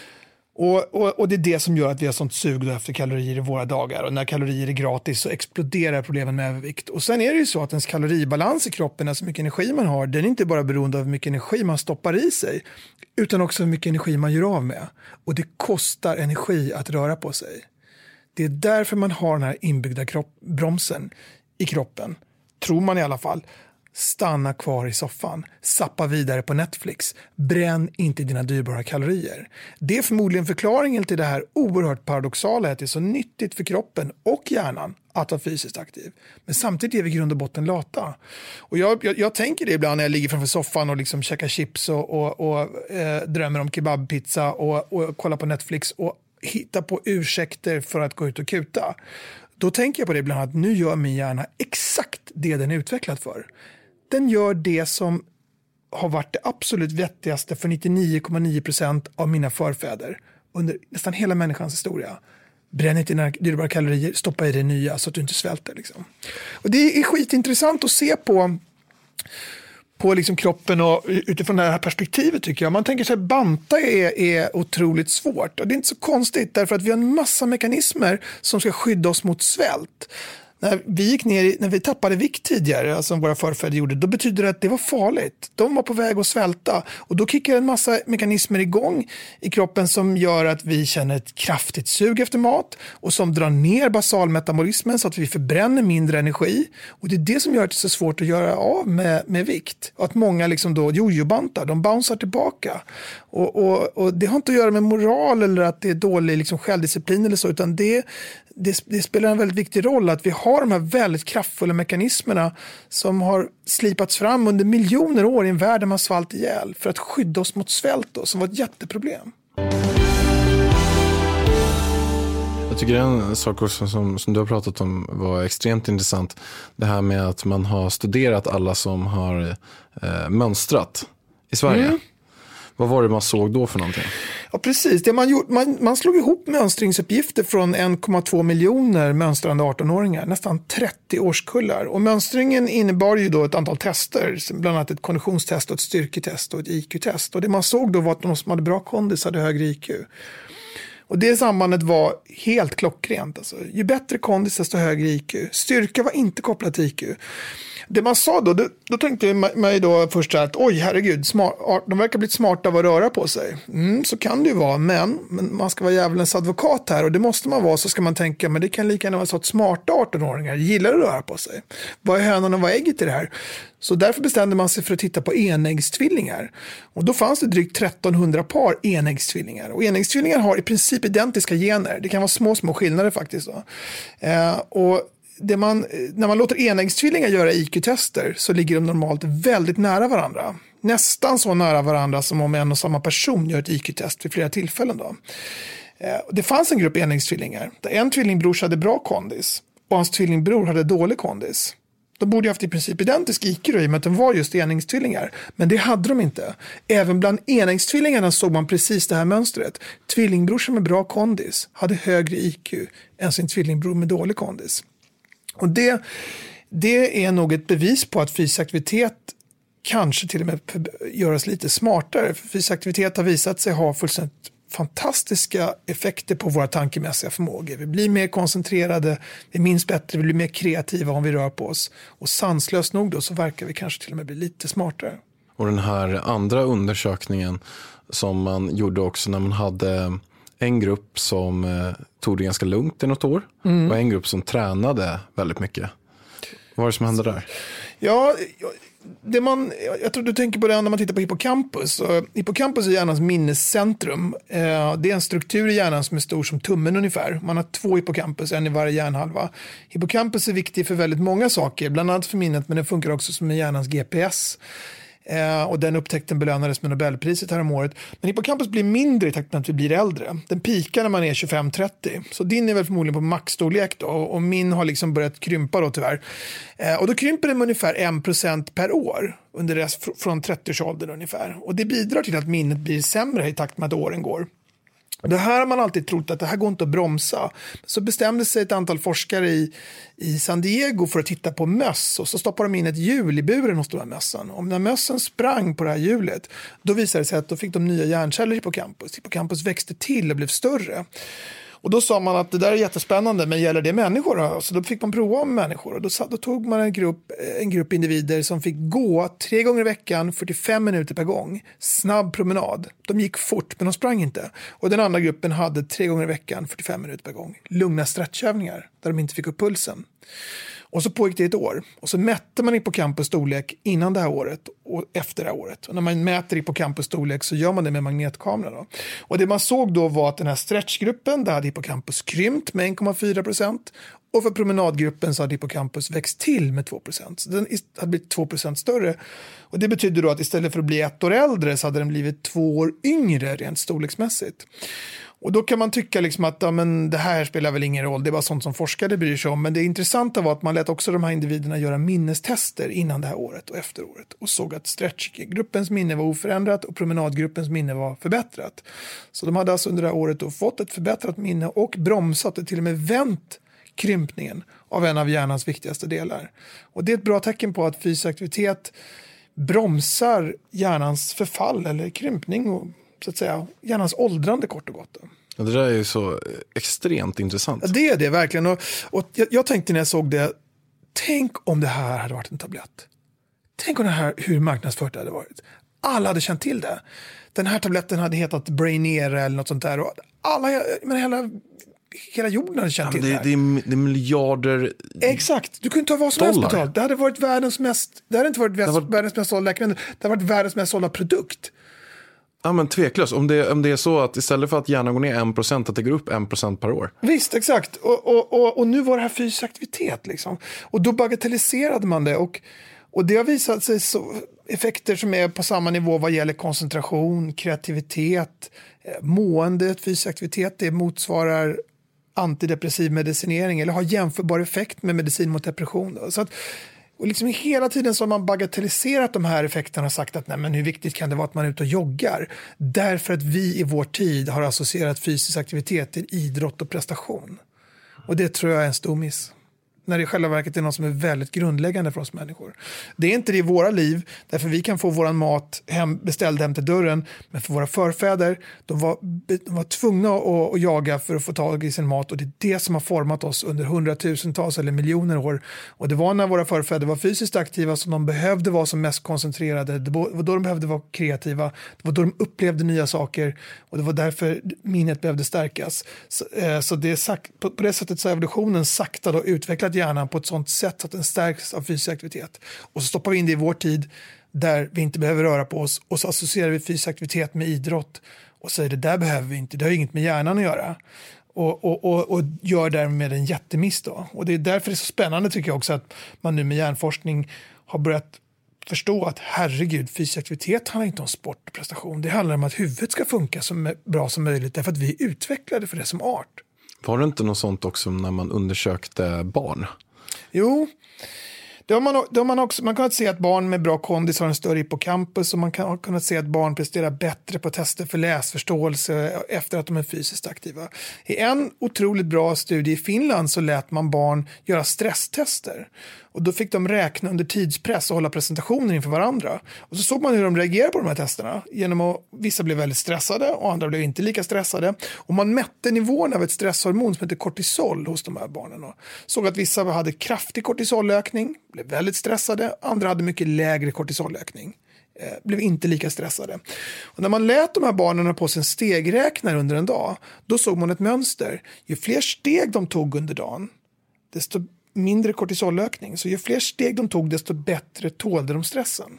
Och, och, och det är det som gör att vi har sånt sug efter kalorier i våra dagar. Och när kalorier är gratis så exploderar problemen med övervikt. Och sen är det ju så att ens kaloribalans i kroppen, alltså hur mycket energi man har, den är inte bara beroende av hur mycket energi man stoppar i sig, utan också hur mycket energi man gör av med. Och det kostar energi att röra på sig. Det är därför man har den här inbyggda kropp, bromsen i kroppen. Tror man i alla fall. Stanna kvar i soffan, sappa vidare på Netflix, bränn inte dina dyrbara kalorier. Det är förmodligen förklaringen till det här oerhört paradoxala, att det är så nyttigt för kroppen och hjärnan att vara fysiskt aktiv. Men samtidigt är vi i grund och botten lata. Och jag, jag, jag tänker det ibland när jag ligger framför soffan och liksom käkar chips och, och, och eh, drömmer om kebabpizza och, och kollar på Netflix och hittar på ursäkter för att gå ut och kuta. Då tänker jag på det ibland, att nu gör min hjärna exakt det den är utvecklad för. Den gör det som har varit det absolut vettigaste för nittionio komma nio procent av mina förfäder under nästan hela människans historia. Bränn inte dina dyrbara kalorier, stoppa i det nya så att du inte svälter. Liksom. Och det är skitintressant att se på, på liksom kroppen och utifrån det här perspektivet, tycker jag. Man tänker sig att banta är, är otroligt svårt. Och det är inte så konstigt, därför att vi har en massa mekanismer som ska skydda oss mot svält. När vi gick ner, när vi tappade vikt tidigare, alltså som våra förfäder gjorde, då betyder det att det var farligt. De var på väg att svälta. Och då kickar en massa mekanismer igång i kroppen som gör att vi känner ett kraftigt sug efter mat och som drar ner basalmetabolismen så att vi förbränner mindre energi. Och det är det som gör att det är så svårt att göra av med, med vikt. Och att många liksom då jojobantar, de bouncear tillbaka. Och, och, och det har inte att göra med moral eller att det är dålig liksom självdisciplin eller så, utan det, det, det spelar en väldigt viktig roll att vi har de här väldigt kraftfulla mekanismerna som har slipats fram under miljoner år i en värld där man svalt ihjäl för att skydda oss mot svält då, som var ett jätteproblem. Jag tycker en sak också som, som du har pratat om var extremt intressant. Det här med att man har studerat alla som har eh, mönstrat i Sverige. Mm. Vad var det man såg då för någonting? Ja, precis. Det man, gjort, man, man slog ihop mönstringsuppgifter från en komma två miljoner mönstrande arton-åringar, nästan trettio årskullar. Och mönstringen innebar ju då ett antal tester, bland annat ett konditionstest och ett styrketest och ett I Q-test. Och det man såg då var att de som hade bra kondis hade högre I Q. Och det sambandet var helt klockrent. Alltså, ju bättre kondis desto högre I Q. Styrka var inte kopplat till I Q. Det man sa då, då, då tänkte man då först att oj herregud, smart, de verkar bli smarta av att röra på sig. Mm, så kan det ju vara, men, men man ska vara djävulens advokat här och det måste man vara, så ska man tänka, men det kan lika gärna vara så att smarta arton-åringar gillar att röra på sig. Vad är hönan och vad är ägget i det här? Så därför bestämde man sig för att titta på enäggstvillingar. Och då fanns det drygt trettonhundra par enäggstvillingar. Och enäggstvillingar har i princip identiska gener. Det kan vara små, små skillnader faktiskt. Då. Eh, och det man, när man låter enäggstvillingar göra I Q-tester så ligger de normalt väldigt nära varandra. Nästan så nära varandra som om en och samma person gör ett I Q-test vid flera tillfällen. Då. Eh, det fanns en grupp enäggstvillingar där en tvillingbror hade bra kondis och hans tvillingbror hade dålig kondis. De borde ju haft i princip identisk I Q i och med att de var just enäggstvillingar. Men det hade de inte. Även bland enäggstvillingarna såg man precis det här mönstret. Tvillingbror med bra kondis hade högre I Q än sin tvillingbror med dålig kondis. Och det, det är nog ett bevis på att fysisk aktivitet kanske till och med görs lite smartare. För fysisk aktivitet har visat sig ha fullständigt fantastiska effekter på våra tankemässiga förmågor. Vi blir mer koncentrerade, vi minns bättre, vi blir mer kreativa om vi rör på oss. Och sanslöst nog då så verkar vi kanske till och med bli lite smartare. Och den här andra undersökningen som man gjorde också när man hade en grupp som eh, tog det ganska lugnt i något år mm. och en grupp som tränade väldigt mycket. Vad var det som hände där? Ja, det man, jag tror du tänker på det när man tittar på hippocampus. Och hippocampus är hjärnans minnescentrum. Eh, det är en struktur i hjärnan som är stor som tummen ungefär. Man har två hippocampus, en i varje hjärnhalva. Hippocampus är viktig för väldigt många saker, bland annat för minnet, men den funkar också som en hjärnans G P S. Eh, och den upptäckten belönades med Nobelpriset här om året. Men hippocampus blir mindre i takt med att vi blir äldre. Den pikar när man är tjugofem trettio. Så din är väl förmodligen på maxstorlek då. Och, och min har liksom börjat krympa då tyvärr. Eh, och då krymper den med ungefär en procent per år. Under rest, fr- från trettioårsåldern ungefär. Och det bidrar till att minnet blir sämre i takt med att åren går. Det här har man alltid trott att det här går inte att bromsa. Så bestämde sig ett antal forskare i, i San Diego för att titta på möss. Och så stoppade de in ett hjul i buren hos de här mössen. Och när mössen sprang på det här hjulet, då visade det sig att då fick de nya hjärnceller i hippocampus. Hippocampus växte till och blev större. Och då sa man att det där är jättespännande, men gäller det människor då? Så då fick man prova med människor. Och då, då tog man en grupp, en grupp individer som fick gå tre gånger i veckan, fyrtiofem minuter per gång. Snabb promenad. De gick fort, men de sprang inte. Och den andra gruppen hade tre gånger i veckan, fyrtiofem minuter per gång. Lugna stretchövningar, där de inte fick upp pulsen. Och så pågick det ett år. Och så mätte man hippocampus storlek innan det här året och efter det här året. Och när man mäter hippocampus storlek så gör man det med magnetkamera. Då. Och det man såg då var att den här stretchgruppen, där hade hippocampus krympt med en komma fyra procent. Och för promenadgruppen så hade hippocampus växt till med två procent. Så den hade blivit två procent större. Och det betyder då att istället för att bli ett år äldre så hade den blivit två år yngre rent storleksmässigt. Och då kan man tycka liksom att ja, men det här spelar väl ingen roll, det var sånt som forskare bryr sig om. Men det intressanta var att man lät också de här individerna göra minnestester innan det här året och efter året. Och såg att stretchgruppens minne var oförändrat och promenadgruppens minne var förbättrat. Så de hade alltså under det här året då fått ett förbättrat minne och bromsat och till och med vänt krympningen av en av hjärnans viktigaste delar. Och det är ett bra tecken på att fysisk aktivitet bromsar hjärnans förfall eller krympning och så att säga hjärnans åldrande kort och gott. Ja, det där är ju så extremt intressant. Ja, det är det verkligen. Och, och jag, jag tänkte när jag såg det, tänk om det här hade varit en tablett. Tänk om det här, hur marknadsfört det hade varit. Alla hade känt till det. Den här tabletten hade hetat Brainera eller något sånt där. Och alla, men hela, hela jorden hade känt ja, till det. det. Det är, det är miljarder. Exakt, du kunde ta vad som helst betalt. Det hade varit världens mest, det hade inte varit, väst, varit världens mest sålda läkemedel. Det hade varit världens mest sålda produkt. Ja, men tveklöst. Om det, om det är så att istället för att hjärnan går ner en procent att det går upp en procent per år. Visst, exakt. Och, och, och, och nu var det här fysisk aktivitet liksom. Och då bagatelliserade man det. Och, och det har visat sig så effekter som är på samma nivå vad gäller koncentration, kreativitet, måendet. Fysisk aktivitet, det motsvarar antidepressiv medicinering eller har jämförbar effekt med medicin mot depression. Då. Så att och liksom hela tiden så har man bagatelliserat de här effekterna och sagt att nej, men hur viktigt kan det vara att man är ute och joggar? Därför att vi i vår tid har associerat fysisk aktivitet till idrott och prestation. Och det tror jag är en stor miss. när det i själva verket är något som är väldigt grundläggande för oss människor. Det är inte det i våra liv, därför vi kan få våran mat hem, beställd hem till dörren, men för våra förfäder, de var, de var tvungna att, att jaga för att få tag i sin mat, och det är det som har format oss under hundratusentals eller miljoner år. Och det var när våra förfäder var fysiskt aktiva som de behövde vara som mest koncentrerade, det var då de behövde vara kreativa, det var då de upplevde nya saker, och det var därför minnet behövde stärkas. Så, eh, så det är sagt, på, på det sättet så har evolutionen sakta då utvecklat hjärnan på ett sånt sätt att den stärks av fysisk aktivitet. Och så stoppar vi in det i vår tid där vi inte behöver röra på oss, och så associerar vi fysisk aktivitet med idrott och säger det där behöver vi inte, det har inget med hjärnan att göra. Och, och, och, och gör därmed en jättemiss då. Och det är därför det är så spännande tycker jag också att man nu med hjärnforskning har börjat förstå att herregud, fysisk aktivitet handlar inte om sport och prestation. Det handlar om att huvudet ska funka så bra som möjligt därför att vi är utvecklade för det som art. Var det inte något sånt också när man undersökte barn? Jo, det har man, det har man också. Man kan se att barn med bra kondis har en större hippocampus, och man kan kunna se att barn presterar bättre på tester för läsförståelse efter att de är fysiskt aktiva. I en otroligt bra studie i Finland så lät man barn göra stresstester. Och då fick de räkna under tidspress och hålla presentationer inför varandra. Och så såg man hur de reagerade på de här testerna. Genom att vissa blev väldigt stressade och andra blev inte lika stressade. Och man mätte nivån av ett stresshormon som heter kortisol hos de här barnen. Och såg att vissa hade kraftig kortisolökning, blev väldigt stressade. Andra hade mycket lägre kortisolökning, eh, blev inte lika stressade. Och när man lät de här barnen på sin stegräknare under en dag, då såg man ett mönster. Ju fler steg de tog under dagen, desto mindre kortisolökning. Så ju fler steg de tog, desto bättre tålde de stressen.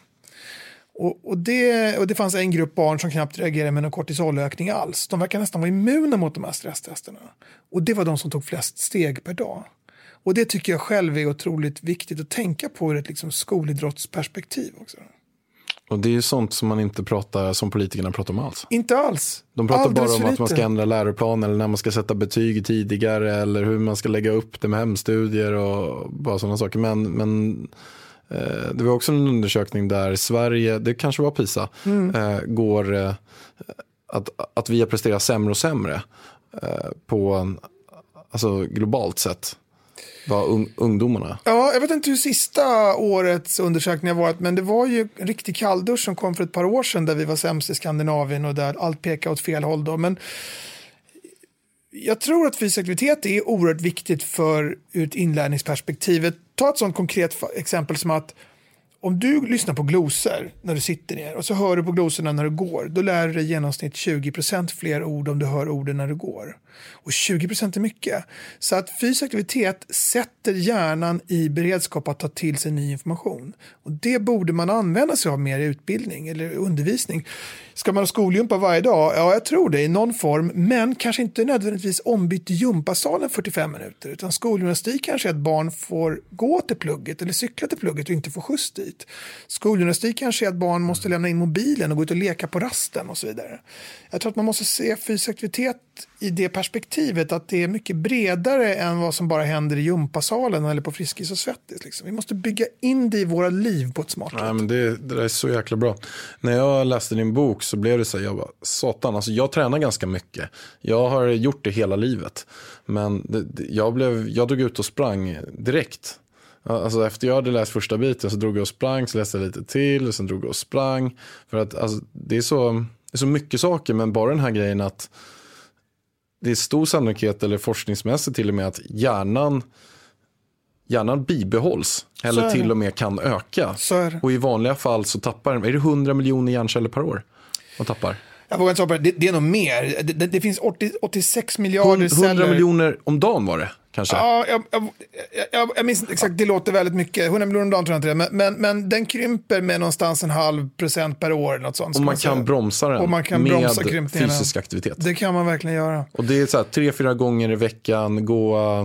Och, och, det, och det fanns en grupp barn som knappt reagerade med någon kortisolökning alls. De verkar nästan vara immuna mot de här stresstesterna. Och det var de som tog flest steg per dag. Och det tycker jag själv är otroligt viktigt att tänka på ur ett liksom skolidrottsperspektiv också. Och det är ju sånt som man inte pratar, som politikerna pratar om alls. Inte alls. De pratar Alldeles bara om att man ska ändra läroplan eller när man ska sätta betyg tidigare eller hur man ska lägga upp det med hemstudier och bara sådana saker. Men, men eh, det var också en undersökning där Sverige, det kanske var PISA, mm. eh, går eh, att, att vi har presterat sämre och sämre eh, på alltså globalt sett. Var un- ungdomarna. Ja, jag vet inte hur sista årets undersökning har varit, men det var ju en riktig kalldusch som kom för ett par år sedan där vi var sämst i Skandinavien och där allt pekade åt fel håll då. Men jag tror att fysisk aktivitet är oerhört viktigt för ur ett inlärningsperspektiv. Ta ett sådant konkret exempel som att om du lyssnar på glosor när du sitter ner och så hör du på glosorna när du går, då lär du dig i genomsnitt tjugo procent fler ord om du hör orden när du går. Och tjugo procent är mycket. Så att fysisk aktivitet sätter hjärnan i beredskap att ta till sig ny information. Och det borde man använda sig av mer i utbildning eller undervisning. Ska man ha skolgympa varje dag? Ja, jag tror det i någon form. Men kanske inte nödvändigtvis ombytt gympasalen fyrtiofem minuter. Utan skolgymnastik kanske är att barn får gå till plugget eller cykla till plugget och inte få skjuts dit. Skolgymnastik kanske är att barn måste lämna in mobilen och gå ut och leka på rasten och så vidare. Jag tror att man måste se fysisk aktivitet i det perspektivet att det är mycket bredare än vad som bara händer i gympasalen eller på Friskis och Svettis. Liksom. Vi måste bygga in det i våra liv på ett smart sätt. Nej, men det, det där är så jäkla bra. När jag läste din bok så blev det så här, jag bara, satan, alltså jag tränar ganska mycket. Jag har gjort det hela livet. Men det, det, jag, blev, jag drog ut och sprang direkt. Alltså efter jag hade läst första biten så drog jag och sprang, så läste jag lite till och sen drog jag och sprang. För att alltså, det, är så, det är så mycket saker, men bara den här grejen att det är stor sannolikhet eller forskningsmässigt till och med att hjärnan hjärnan bibehålls eller till och med kan öka. Och i vanliga fall så tappar den, är det hundra miljoner hjärnceller per år man tappar? Jag vågar inte svara på det. Det är nog mer. Det, det, det finns åttio, åttiosex miljarder celler. hundra miljoner om dagen var det, kanske? Ja, jag, jag, jag, jag minns inte exakt. Det låter väldigt mycket. hundra miljoner om dagen tror jag inte det. Men, men, men den krymper med någonstans en halv procent per år. Något sånt, och man kan bromsa den och man kan med bromsa fysisk aktivitet. Det kan man verkligen göra. Och det är så här, tre, fyra gånger i veckan. Gå uh,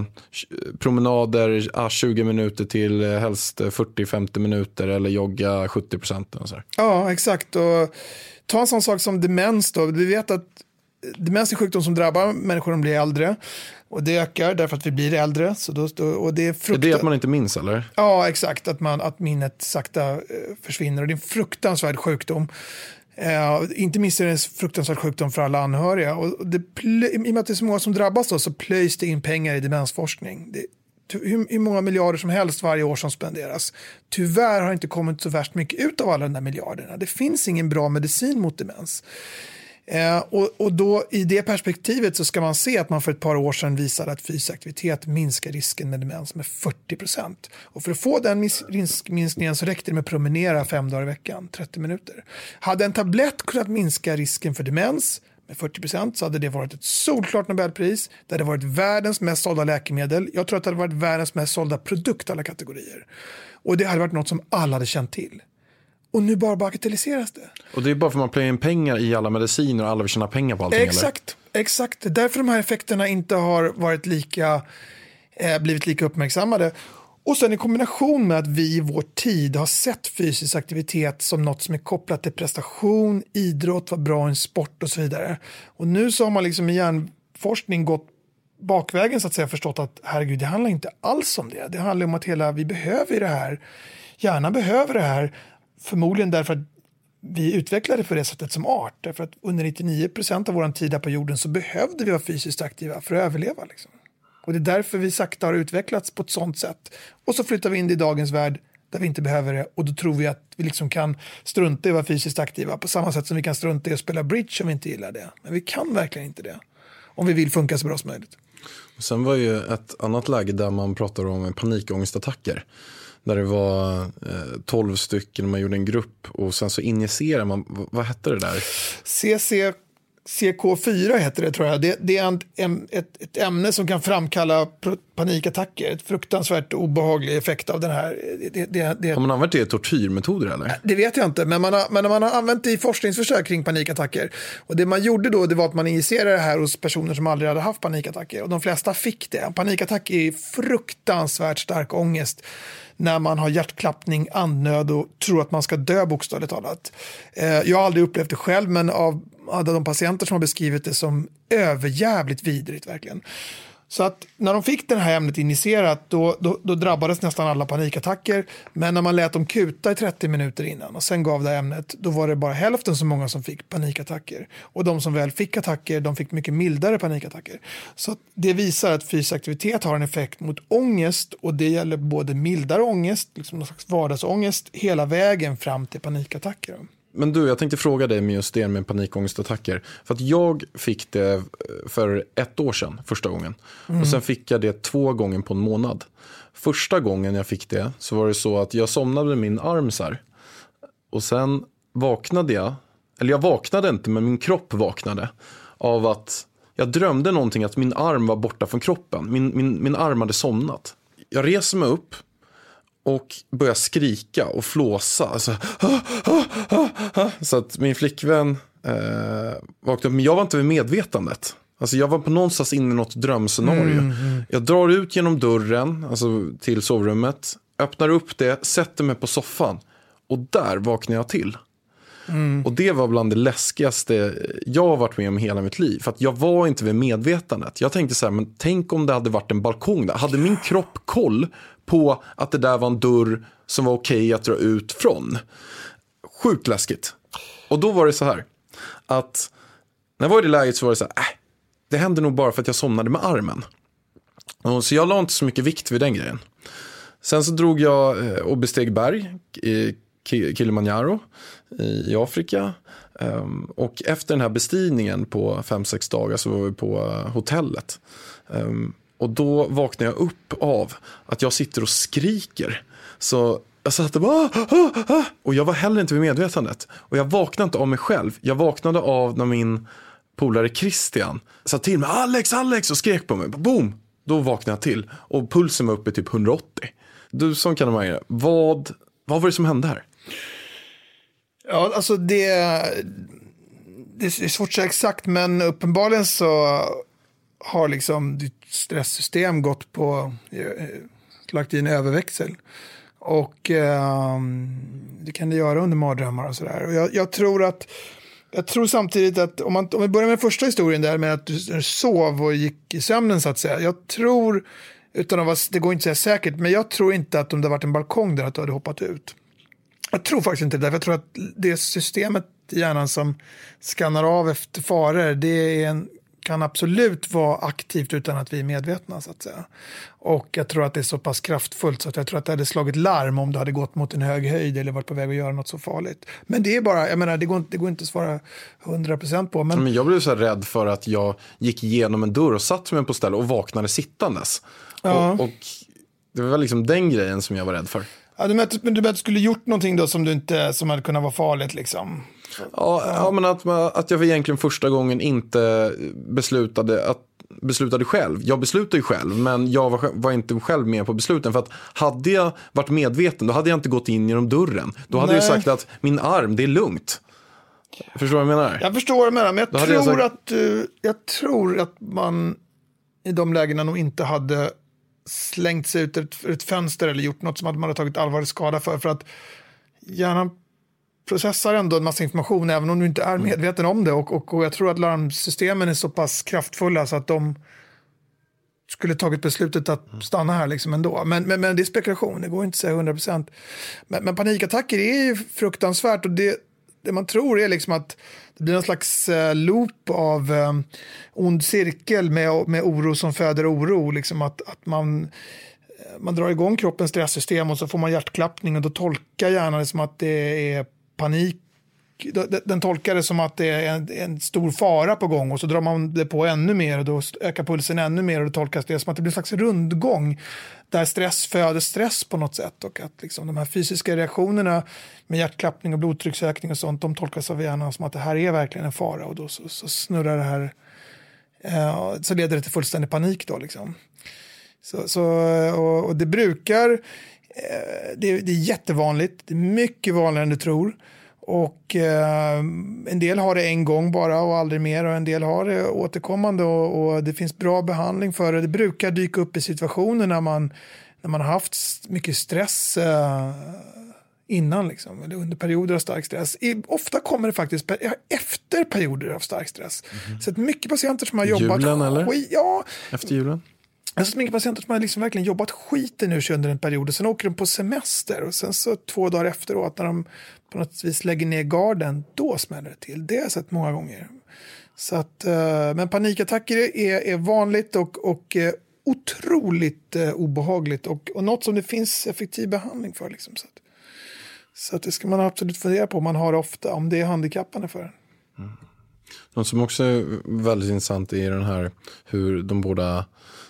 promenader uh, tjugo minuter till uh, helst fyrtio till femtio minuter. Eller jogga sjuttio procent. Och så här. Ja, exakt. Och ta en sån sak som demens då. Vi vet att demens är sjukdom som drabbar människor som blir äldre. Och det ökar därför att vi blir äldre. Så då, och det är, frukta... är det att man inte minns, eller? Ja, exakt. Att, man, att minnet sakta eh, försvinner. Och det är en fruktansvärd sjukdom. Eh, inte minst är det en fruktansvärd sjukdom för alla anhöriga. Och det plö... I och med att det är så många som drabbas då, så plöjs det in pengar i demensforskning. Det är hur, hur många miljarder som helst varje år som spenderas. Tyvärr har inte kommit så värst mycket ut av alla de där miljarderna. Det finns ingen bra medicin mot demens. Eh, och, och då i det perspektivet så ska man se att man för ett par år sedan visade att fysisk aktivitet minskar risken med demens med fyrtio procent. Och för att få den mis- minskningen så räckte det med att promenera fem dagar i veckan, trettio minuter. Hade en tablett kunnat minska risken för demens med fyrtio procent så hade det varit ett solklart Nobelpris. Det hade varit världens mest sålda läkemedel. Jag tror att det hade varit världens mest sålda produkt alla kategorier. Och det hade varit något som alla hade känt till. Och nu bara bagatelliseras det. Och det är bara för att man plöjer in pengar i alla mediciner och alla vill tjäna pengar på allting. Exakt, eller? Exakt. Därför de här effekterna inte har varit lika, eh, blivit lika uppmärksammade. Och sen i kombination med att vi i vår tid har sett fysisk aktivitet som något som är kopplat till prestation, idrott, vad bra en sport och så vidare. Och nu så har man liksom i hjärnforskning gått bakvägen så att säga, förstått att herregud, det handlar inte alls om det. Det handlar om att hela, vi behöver det här. Hjärnan behöver det här. Förmodligen därför att vi utvecklade på det sättet som art. Därför att under nittionio procent av vår tid här på jorden så behövde vi vara fysiskt aktiva för att överleva. Liksom. Och det är därför vi sakta har utvecklats på ett sånt sätt. Och så flyttar vi in i dagens värld där vi inte behöver det. Och då tror vi att vi liksom kan strunta i att vara fysiskt aktiva. På samma sätt som vi kan strunta i att spela bridge om vi inte gillar det. Men vi kan verkligen inte det. Om vi vill funka så bra som möjligt. Sen var ju ett annat läge där man pratar om panikångestattacker. Där det var eh, tolv stycken och man gjorde en grupp och sen så injicerar man, v- vad hette det där? C C C K fyra heter det tror jag. Det, det är en, ett, ett ämne som kan framkalla panikattacker. Ett fruktansvärt obehaglig effekt av den här. Det, det, det, har man använt det i tortyrmetoder eller? Det vet jag inte, men man har, men man har använt det i forskningsförsök kring panikattacker. Och det man gjorde då det var att man injicerade det här hos personer som aldrig hade haft panikattacker. Och de flesta fick det. En panikattack är fruktansvärt stark ångest när man har hjärtklappning, andnöd och tror att man ska dö bokstavligt talat. Eh, jag har aldrig upplevt det själv, men av alla de patienter som har beskrivit det som överjävligt vidrigt verkligen. Så att när de fick det här ämnet injicerat då, då, då drabbades nästan alla panikattacker. Men när man lät dem kuta i trettio minuter innan och sen gav det ämnet, då var det bara hälften så många som fick panikattacker. Och de som väl fick attacker, de fick mycket mildare panikattacker. Så att det visar att fysisk aktivitet har en effekt mot ångest, och det gäller både mildare ångest, liksom någon slags vardagsångest, hela vägen fram till panikattacker. Men du, jag tänkte fråga dig med just det med panikångestattacker. För att jag fick det för ett år sedan, första gången. Mm. Och sen fick jag det två gånger på en månad. Första gången jag fick det så var det så att jag somnade med min arm så här. Och sen vaknade jag, eller jag vaknade inte men min kropp vaknade. Av att jag drömde någonting att min arm var borta från kroppen. Min, min, min arm hade somnat. Jag reser mig upp. Och börjar skrika och flåsa. Alltså, ah, ah, ah, ah. Så att min flickvän eh, vaknade upp. Men jag var inte vid medvetandet. Alltså jag var på någonstans inne i något drömscenario. Mm, mm. Jag drar ut genom dörren alltså till sovrummet. Öppnar upp det. Sätter mig på soffan. Och där vaknar jag till. Mm. Och det var bland det läskigaste jag har varit med om hela mitt liv. För att jag var inte vid medvetandet. Jag tänkte så här, men tänk om det hade varit en balkong där. Hade min kropp koll på att det där var en dörr som var okej att dra ut från? Sjukt läskigt. Och då var det så här att när jag var i det läget så var det så här, äh, det hände nog bara för att jag somnade med armen. Och så jag la inte så mycket vikt vid den grejen. Sen så drog jag och besteg berg i Kilimanjaro i Afrika. Um, och efter den här bestigningen på fem sex dagar så var vi på hotellet. Um, och då vaknade jag upp av att jag sitter och skriker. Så jag satt och bara, ah, ah, ah. Och jag var heller inte vid medvetandet. Och jag vaknade inte av mig själv. Jag vaknade av när min polare Christian sa till mig, Alex, Alex, och skrek på mig. Boom! Då vaknade jag till. Och pulsen var uppe i typ hundraåttio. Du som kan man vad, vad var det som hände här? Ja, alltså det, det är svårt att säga exakt, men uppenbarligen så har liksom ditt stresssystem gått på, lagt i en överväxel. Och eh, det kan det göra under mardrömmar och sådär. Och jag, jag tror att, jag tror samtidigt att om, man, om vi börjar med första historien där med att du sov och gick i sömnen så att säga. Jag tror, utan att vara, det går inte att säga säkert, men jag tror inte att om det varit en balkong där att du hade hoppat ut. Jag tror faktiskt inte det, för jag tror att det systemet i hjärnan som skannar av efter faror, det är en kan absolut vara aktivt utan att vi är medvetna, så att säga. Och jag tror att det är så pass kraftfullt så att jag tror att det hade slagit larm om du hade gått mot en hög höjd eller varit på väg att göra något så farligt. Men det är bara, jag menar, det går, det går inte att svara hundra procent på. Men... men jag blev så här rädd för att jag gick igenom en dörr och satt mig på ställe och vaknade sittandes. Ja. Och, och det var liksom den grejen som jag var rädd för. Ja, du menar, men du menar att du skulle gjort någonting då som du inte, som hade kunnat vara farligt liksom? Ja, ja, men att, att jag egentligen första gången inte beslutade att beslutade själv. Jag beslutade ju själv, men jag var, var inte själv med på besluten. För att hade jag varit medveten, då hade jag inte gått in genom dörren. Då hade Nej. jag sagt att min arm, det är lugnt. Förstår du vad jag menar? Jag förstår vad du menar, men jag tror, jag sagt... att, uh, jag tror att man i de lägena nog inte hade slängt sig ut ett, ett fönster eller gjort något som hade man hade tagit allvarlig skada för. För att hjärnan processar ändå en massa information även om du inte är medveten om det. Och, och, och jag tror att larmsystemen är så pass kraftfulla så att de skulle tagit beslutet att stanna här liksom ändå. Men, men, men det är spekulation, det går inte att säga hundra procent. Men, men panikattacker är ju fruktansvärt och det, det man tror är liksom att det blir någon slags uh, loop av um, ond cirkel med, med oro som föder oro. Liksom att, att man, man drar igång kroppens stresssystem och så får man hjärtklappning och då tolkar hjärnan det som att det är panik. Den tolkar det som att det är en, en stor fara på gång och så drar man det på ännu mer och då ökar pulsen ännu mer och då tolkas det som att det blir en slags rundgång där stress föder stress på något sätt och att liksom de här fysiska reaktionerna med hjärtklappning och blodtrycksökning och sånt, de tolkas av hjärnan som att det här är verkligen en fara och då så, så snurrar det här eh, så leder det till fullständig panik då liksom. Så, så, och, och det brukar eh, det, det är jättevanligt, det är mycket vanligare än du tror. Och eh, en del har det en gång bara och aldrig mer och en del har det återkommande och, och det finns bra behandling för det. Det brukar dyka upp i situationer när man, när man har haft mycket stress eh, innan liksom, eller under perioder av stark stress. I, ofta kommer det faktiskt per, efter perioder av stark stress. Mm-hmm. Så att mycket patienter som har jobbat... Julen eller? Skit, ja, efter julen? Jag har så mycket patienter som har liksom verkligen jobbat skiten ur sig under en period och sen åker de på semester och sen så två dagar efteråt när de på något vis lägger ner garden, då smäller det till. Det har jag sett många gånger. Så att, men panikattacker är, är vanligt och, och otroligt obehagligt och, och något som det finns effektiv behandling för. Liksom. Så, att, så att det ska man absolut fundera på om man har ofta, om det är handikappande för en. Mm. Något som också är väldigt intressant är den här hur de båda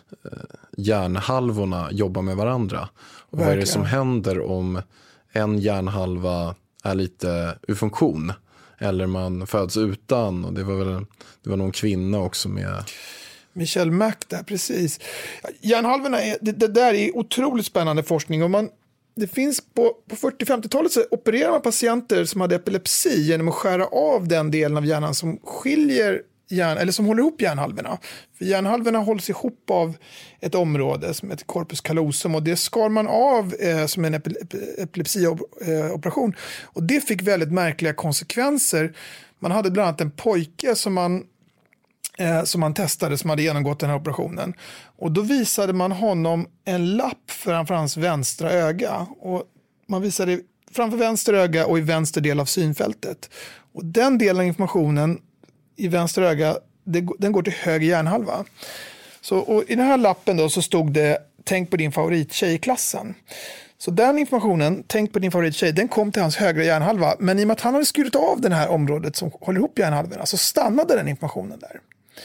hjärnhalvorna jobbar med varandra. Och vad är det som händer om en hjärnhalva är lite ur funktion eller man föds utan, och det var väl det var någon kvinna också med Michelle Mack där, precis. Hjärnhalvorna är, det, det där är otroligt spännande forskning och man det finns på, på fyrtio-femtiotalet så opererar man patienter som hade epilepsi genom att skära av den delen av hjärnan som skiljer hjärn, eller som håller ihop hjärnhalvorna. För hjärnhalvorna hålls ihop av ett område som heter corpus callosum och det skar man av eh, som en epile- epilepsioperation. Och det fick väldigt märkliga konsekvenser. Man hade bland annat en pojke som man, eh, som man testade som hade genomgått den här operationen. Och då visade man honom en lapp framför hans vänstra öga. Och man visade framför vänster öga och i vänster del av synfältet. Och den delen av informationen i vänster öga, det, den går till höger hjärnhalva. Så, och i den här lappen då så stod det tänk på din favorittjej i klassen. Så den informationen, tänk på din favorittjej, den kom till hans högra hjärnhalva. Men i och med att han hade skurit av det här området som håller ihop hjärnhalvorna så stannade den informationen där.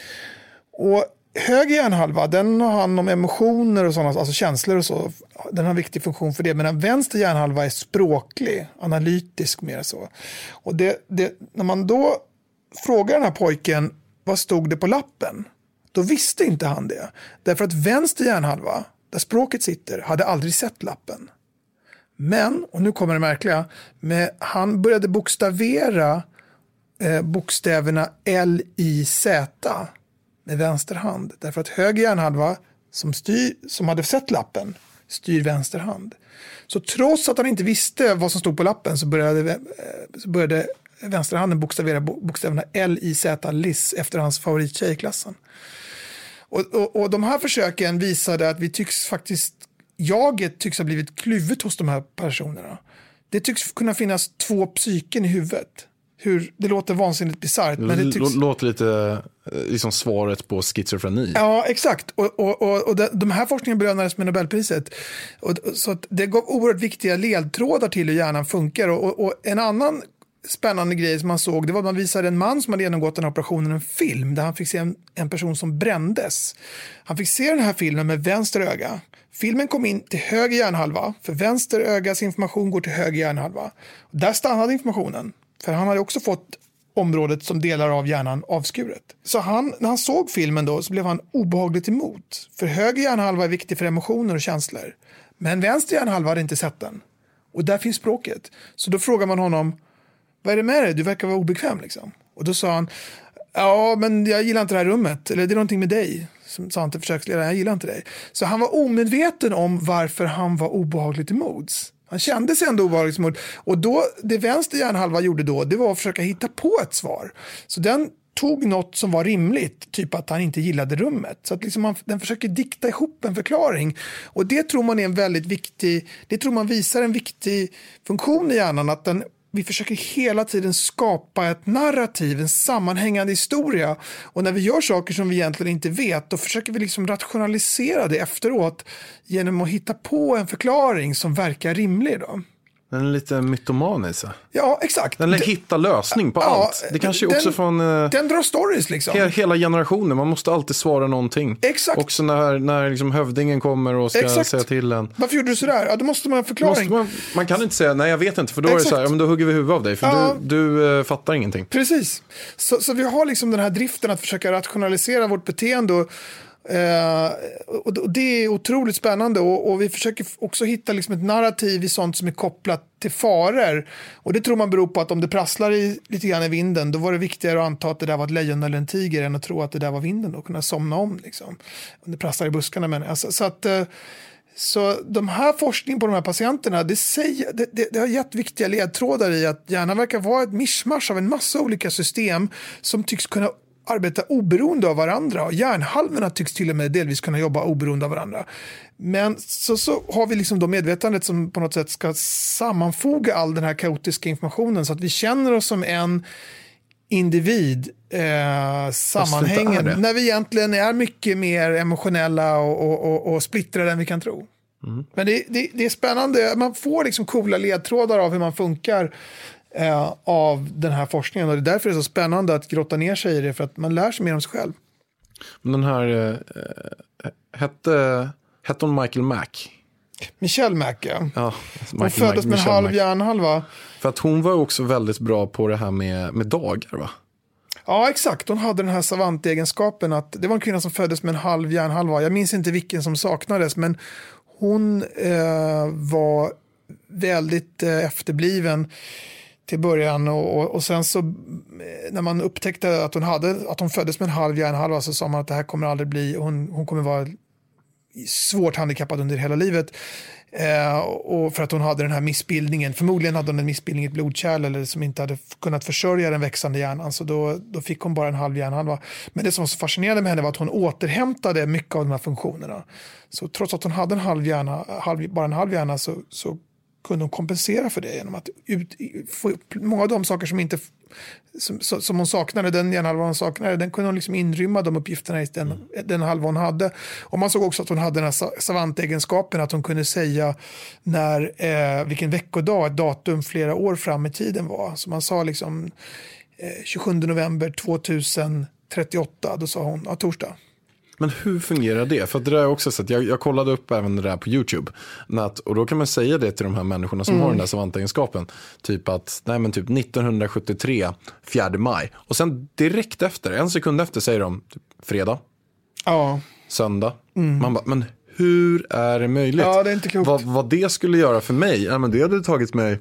Och höger hjärnhalva, den har hand om emotioner och sådana, alltså känslor och så. Den har en viktig funktion för det. Men den vänster hjärnhalva är språklig, analytisk mer så. Och det, det, när man då frågar den här pojken vad stod det på lappen, då visste inte han det. Därför att vänster hjärnhalva, där språket sitter, hade aldrig sett lappen. Men, och nu kommer det märkliga, med, han började bokstavera eh, bokstäverna L I Z med vänster hand. Därför att höger hjärnhalva som, styr, som hade sett lappen styr vänster hand. Så trots att han inte visste vad som stod på lappen så började, eh, så började vänsterhanden bokstavera bokstäverna L I Z L I S efter hans favorittjej i klassen. Och, och, och de här försöken visade att vi tycks faktiskt, jaget tycks ha blivit kluvet hos de här personerna. Det tycks kunna finnas två psyken i huvudet. hur det låter vansinnigt bisarrt. Men det tycks... låter lite liksom svaret på schizofreni. Ja, exakt. Och, och, och, och de här forskningen belönades med Nobelpriset. Och, så att det gav oerhört viktiga ledtrådar till hur hjärnan funkar. Och, och, och en annan spännande grej som man såg, det var att man visade en man som hade genomgått den här operationen, en film där han fick se en, en person som brändes. Han fick se den här filmen med vänster öga. Filmen kom in till höger hjärnhalva, för vänster ögas information går till höger hjärnhalva. Där stannade informationen, för han hade också fått området som delar av hjärnan avskuret. Så han, när han såg filmen då, så blev han obehagligt emot. För höger hjärnhalva är viktig för emotioner och känslor. Men vänster hjärnhalva hade inte sett den. Och där finns språket. Så då frågar man honom, vad är det med dig? Du verkar vara obekväm liksom. Och då sa han, ja men jag gillar inte det här rummet. Eller det är någonting med dig. Som sa han till försöksledaren, jag gillar inte dig. Så han var omedveten om varför han var obehagligt emot. Han kände sig ändå obehagligt emot. Och då, det vänster hjärnhalva gjorde då, det var att försöka hitta på ett svar. Så den tog något som var rimligt, typ att han inte gillade rummet. Så att liksom man, den försöker dikta ihop en förklaring. Och det tror man är en väldigt viktig, det tror man visar en viktig funktion i hjärnan, att den, vi försöker hela tiden skapa ett narrativ, en sammanhängande historia. Och när vi gör saker som vi egentligen inte vet, då försöker vi liksom rationalisera det efteråt genom att hitta på en förklaring som verkar rimlig då. Den är lite mytomanisk. Ja, exakt. Den hittar lösning på ja, allt. Det kanske är den, också från... Eh, den drar stories liksom. Hela, hela generationen. Man måste alltid svara någonting. Exakt. Också när, när liksom hövdingen kommer och ska exakt. säga till en. Varför gjorde du sådär? Ja, då måste man ha en förklaring. Man, man kan inte säga, nej jag vet inte. För då exakt. Är det så här, ja, men då hugger vi huvudet av dig. För ja. du, du uh, fattar ingenting. Precis. Så, så vi har liksom den här driften att försöka rationalisera vårt beteende och Uh, och det är otroligt spännande och, och vi försöker också hitta liksom ett narrativ i sånt som är kopplat till faror, och det tror man beror på att om det prasslar i, lite grann i vinden, då var det viktigare att anta att det där var ett lejon eller en tiger än att tro att det där var vinden och kunna somna om liksom. Om det prasslar i buskarna, men alltså, så att uh, så de här forskningen på de här patienterna, det, säger, det, det, det har gett viktiga ledtrådar i att hjärnan verkar vara ett mischmasch av en massa olika system som tycks kunna arbeta oberoende av varandra, och hjärnhalvorna tycks till och med delvis kunna jobba oberoende av varandra. Men så, så har vi liksom då medvetandet som på något sätt ska sammanfoga all den här kaotiska informationen så att vi känner oss som en individ eh, sammanhängande, när vi egentligen är mycket mer emotionella och, och, och, och splittrade än vi kan tro. Mm. Men det, det, det är spännande, man får liksom coola ledtrådar av hur man funkar Eh, av den här forskningen, och det är därför det är så spännande att grotta ner sig i det, för att man lär sig mer om sig själv. Den här eh, hette, hette hon Michael Mack? Michelle Mack, ja. ja hon föddes med en halv hjärnhalva. För att hon var också väldigt bra på det här med, med dagar, va? Ja, exakt. Hon hade den här savantegenskapen att det var en kvinna som föddes med en halv hjärnhalva. Jag minns inte vilken som saknades, men hon eh, var väldigt eh, efterbliven till början, och, och, och sen så när man upptäckte att hon hade att hon föddes med en halv hjärnhalva, så sa man att det här kommer aldrig bli, hon, hon kommer vara svårt handikappad under hela livet, eh, och för att hon hade den här missbildningen, förmodligen hade hon en missbildning i ett blodkärl eller som inte hade kunnat försörja den växande hjärnan, så då, då fick hon bara en halv hjärnhalva. Men det som var så fascinerande med henne var att hon återhämtade mycket av de här funktionerna, så trots att hon hade en halv hjärna, halv, bara en halv hjärna, så, så kunde hon kompensera för det genom att ut, få upp många av de saker som, inte, som, som hon saknade, den hjärnhalvan hon saknade, den kunde hon liksom inrymma de uppgifterna i den, mm. den halva hon hade. Och man såg också att hon hade den här savantegenskapen att hon kunde säga när, eh, vilken veckodag, ett datum flera år fram i tiden var. Så man sa liksom eh, tjugosjunde november tjugohundratrettioåtta, då sa hon, ja, torsdag. Men hur fungerar det? För det där är också så att jag, jag kollade upp även det där på YouTube. Att, och då kan man säga det till de här människorna som mm. har den där savantegenskapen. Typ att, nej men typ nittonhundrasjuttiotre, fjärde maj. Och sen direkt efter, en sekund efter säger de typ, fredag. Ja. Söndag. Mm. Man bara, men hur är det möjligt? Ja, det är inte klokt. Vad, vad det skulle göra för mig, ja, men det hade tagit mig...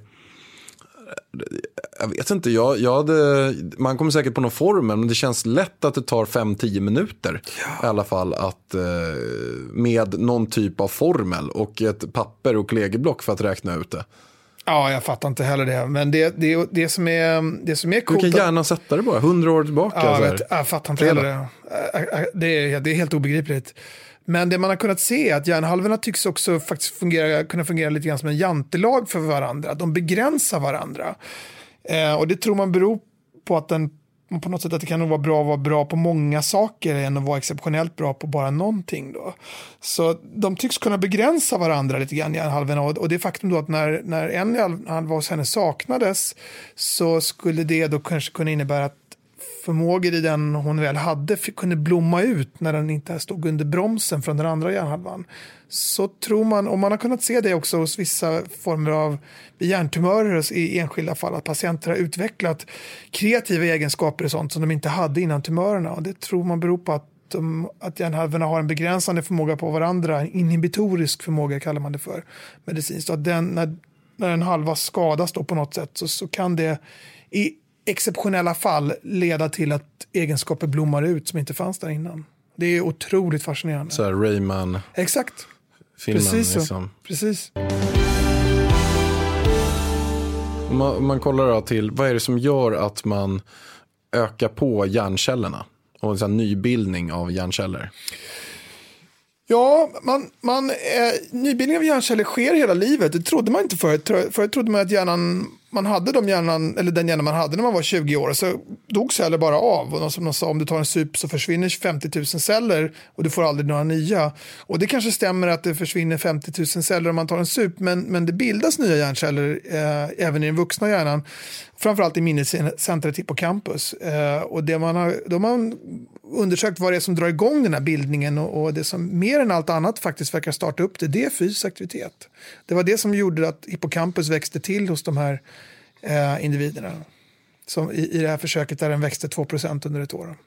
Jag vet inte, jag, jag hade, man kommer säkert på någon formel, men det känns lätt att det tar fem till tio minuter ja. I alla fall att, med någon typ av formel och ett papper och kollegieblock för att räkna ut det. Ja, jag fattar inte heller det, men det, det, det, som, är, det som är coolt... Du kan gärna sätta det bara, hundra år tillbaka. Ja, så jag, vet, jag fattar inte heller det. Det är, det är helt obegripligt. Men det man har kunnat se är att hjärnhalvorna tycks också faktiskt fungera, kunna fungera lite grann som en jantelag för varandra. De begränsar varandra. Eh, och det tror man beror på att den på något sätt att det kan nog vara bra att vara bra på många saker än att vara exceptionellt bra på bara någonting då. Så de tycks kunna begränsa varandra lite grann, hjärnhalvorna, och det faktum då att när, när en hjärnhalva hos henne saknades så skulle det då kanske kunna innebära att förmågor i den hon väl hade kunde blomma ut när den inte stod under bromsen från den andra hjärnhalvan. Så tror man, och man har kunnat se det också hos vissa former av hjärntumörer i enskilda fall, att patienter har utvecklat kreativa egenskaper och sånt som de inte hade innan tumörerna. Och det tror man beror på att, de, att hjärnhalvorna har en begränsande förmåga på varandra, inhibitorisk förmåga kallar man det för medicinskt. Så att den, när, när en halva skadas då på något sätt så, så kan det i exceptionella fall leda till att egenskaper blommar ut som inte fanns där innan. Det är otroligt fascinerande. Så här Rayman. Exakt. Filmen, Precis så. Liksom. Precis. Om man, om man kollar då till, vad är det som gör att man ökar på hjärncellerna och en sån här nybildning av hjärnceller? Ja, man, man, eh, nybildning av hjärnceller sker hela livet. Det trodde man inte förut. Förut trodde man att hjärnan, man hade de hjärnan, eller den hjärnan man hade när man var tjugo år, så dog celler bara av. Och som de sa, om du tar en sup så försvinner femtio tusen celler och du får aldrig några nya. Och det kanske stämmer att det försvinner femtio tusen celler om man tar en sup, men, men det bildas nya hjärnceller eh, även i den vuxna hjärnan. Framförallt i minnescentret hippocampus. Eh, och det man har, då har man undersökt vad det är som drar igång den här bildningen, och, och det som mer än allt annat faktiskt verkar starta upp det, det är fysisk aktivitet. Det var det som gjorde att hippocampus växte till hos de här eh, individerna. Som i, i det här försöket där den växte två procent under ett år.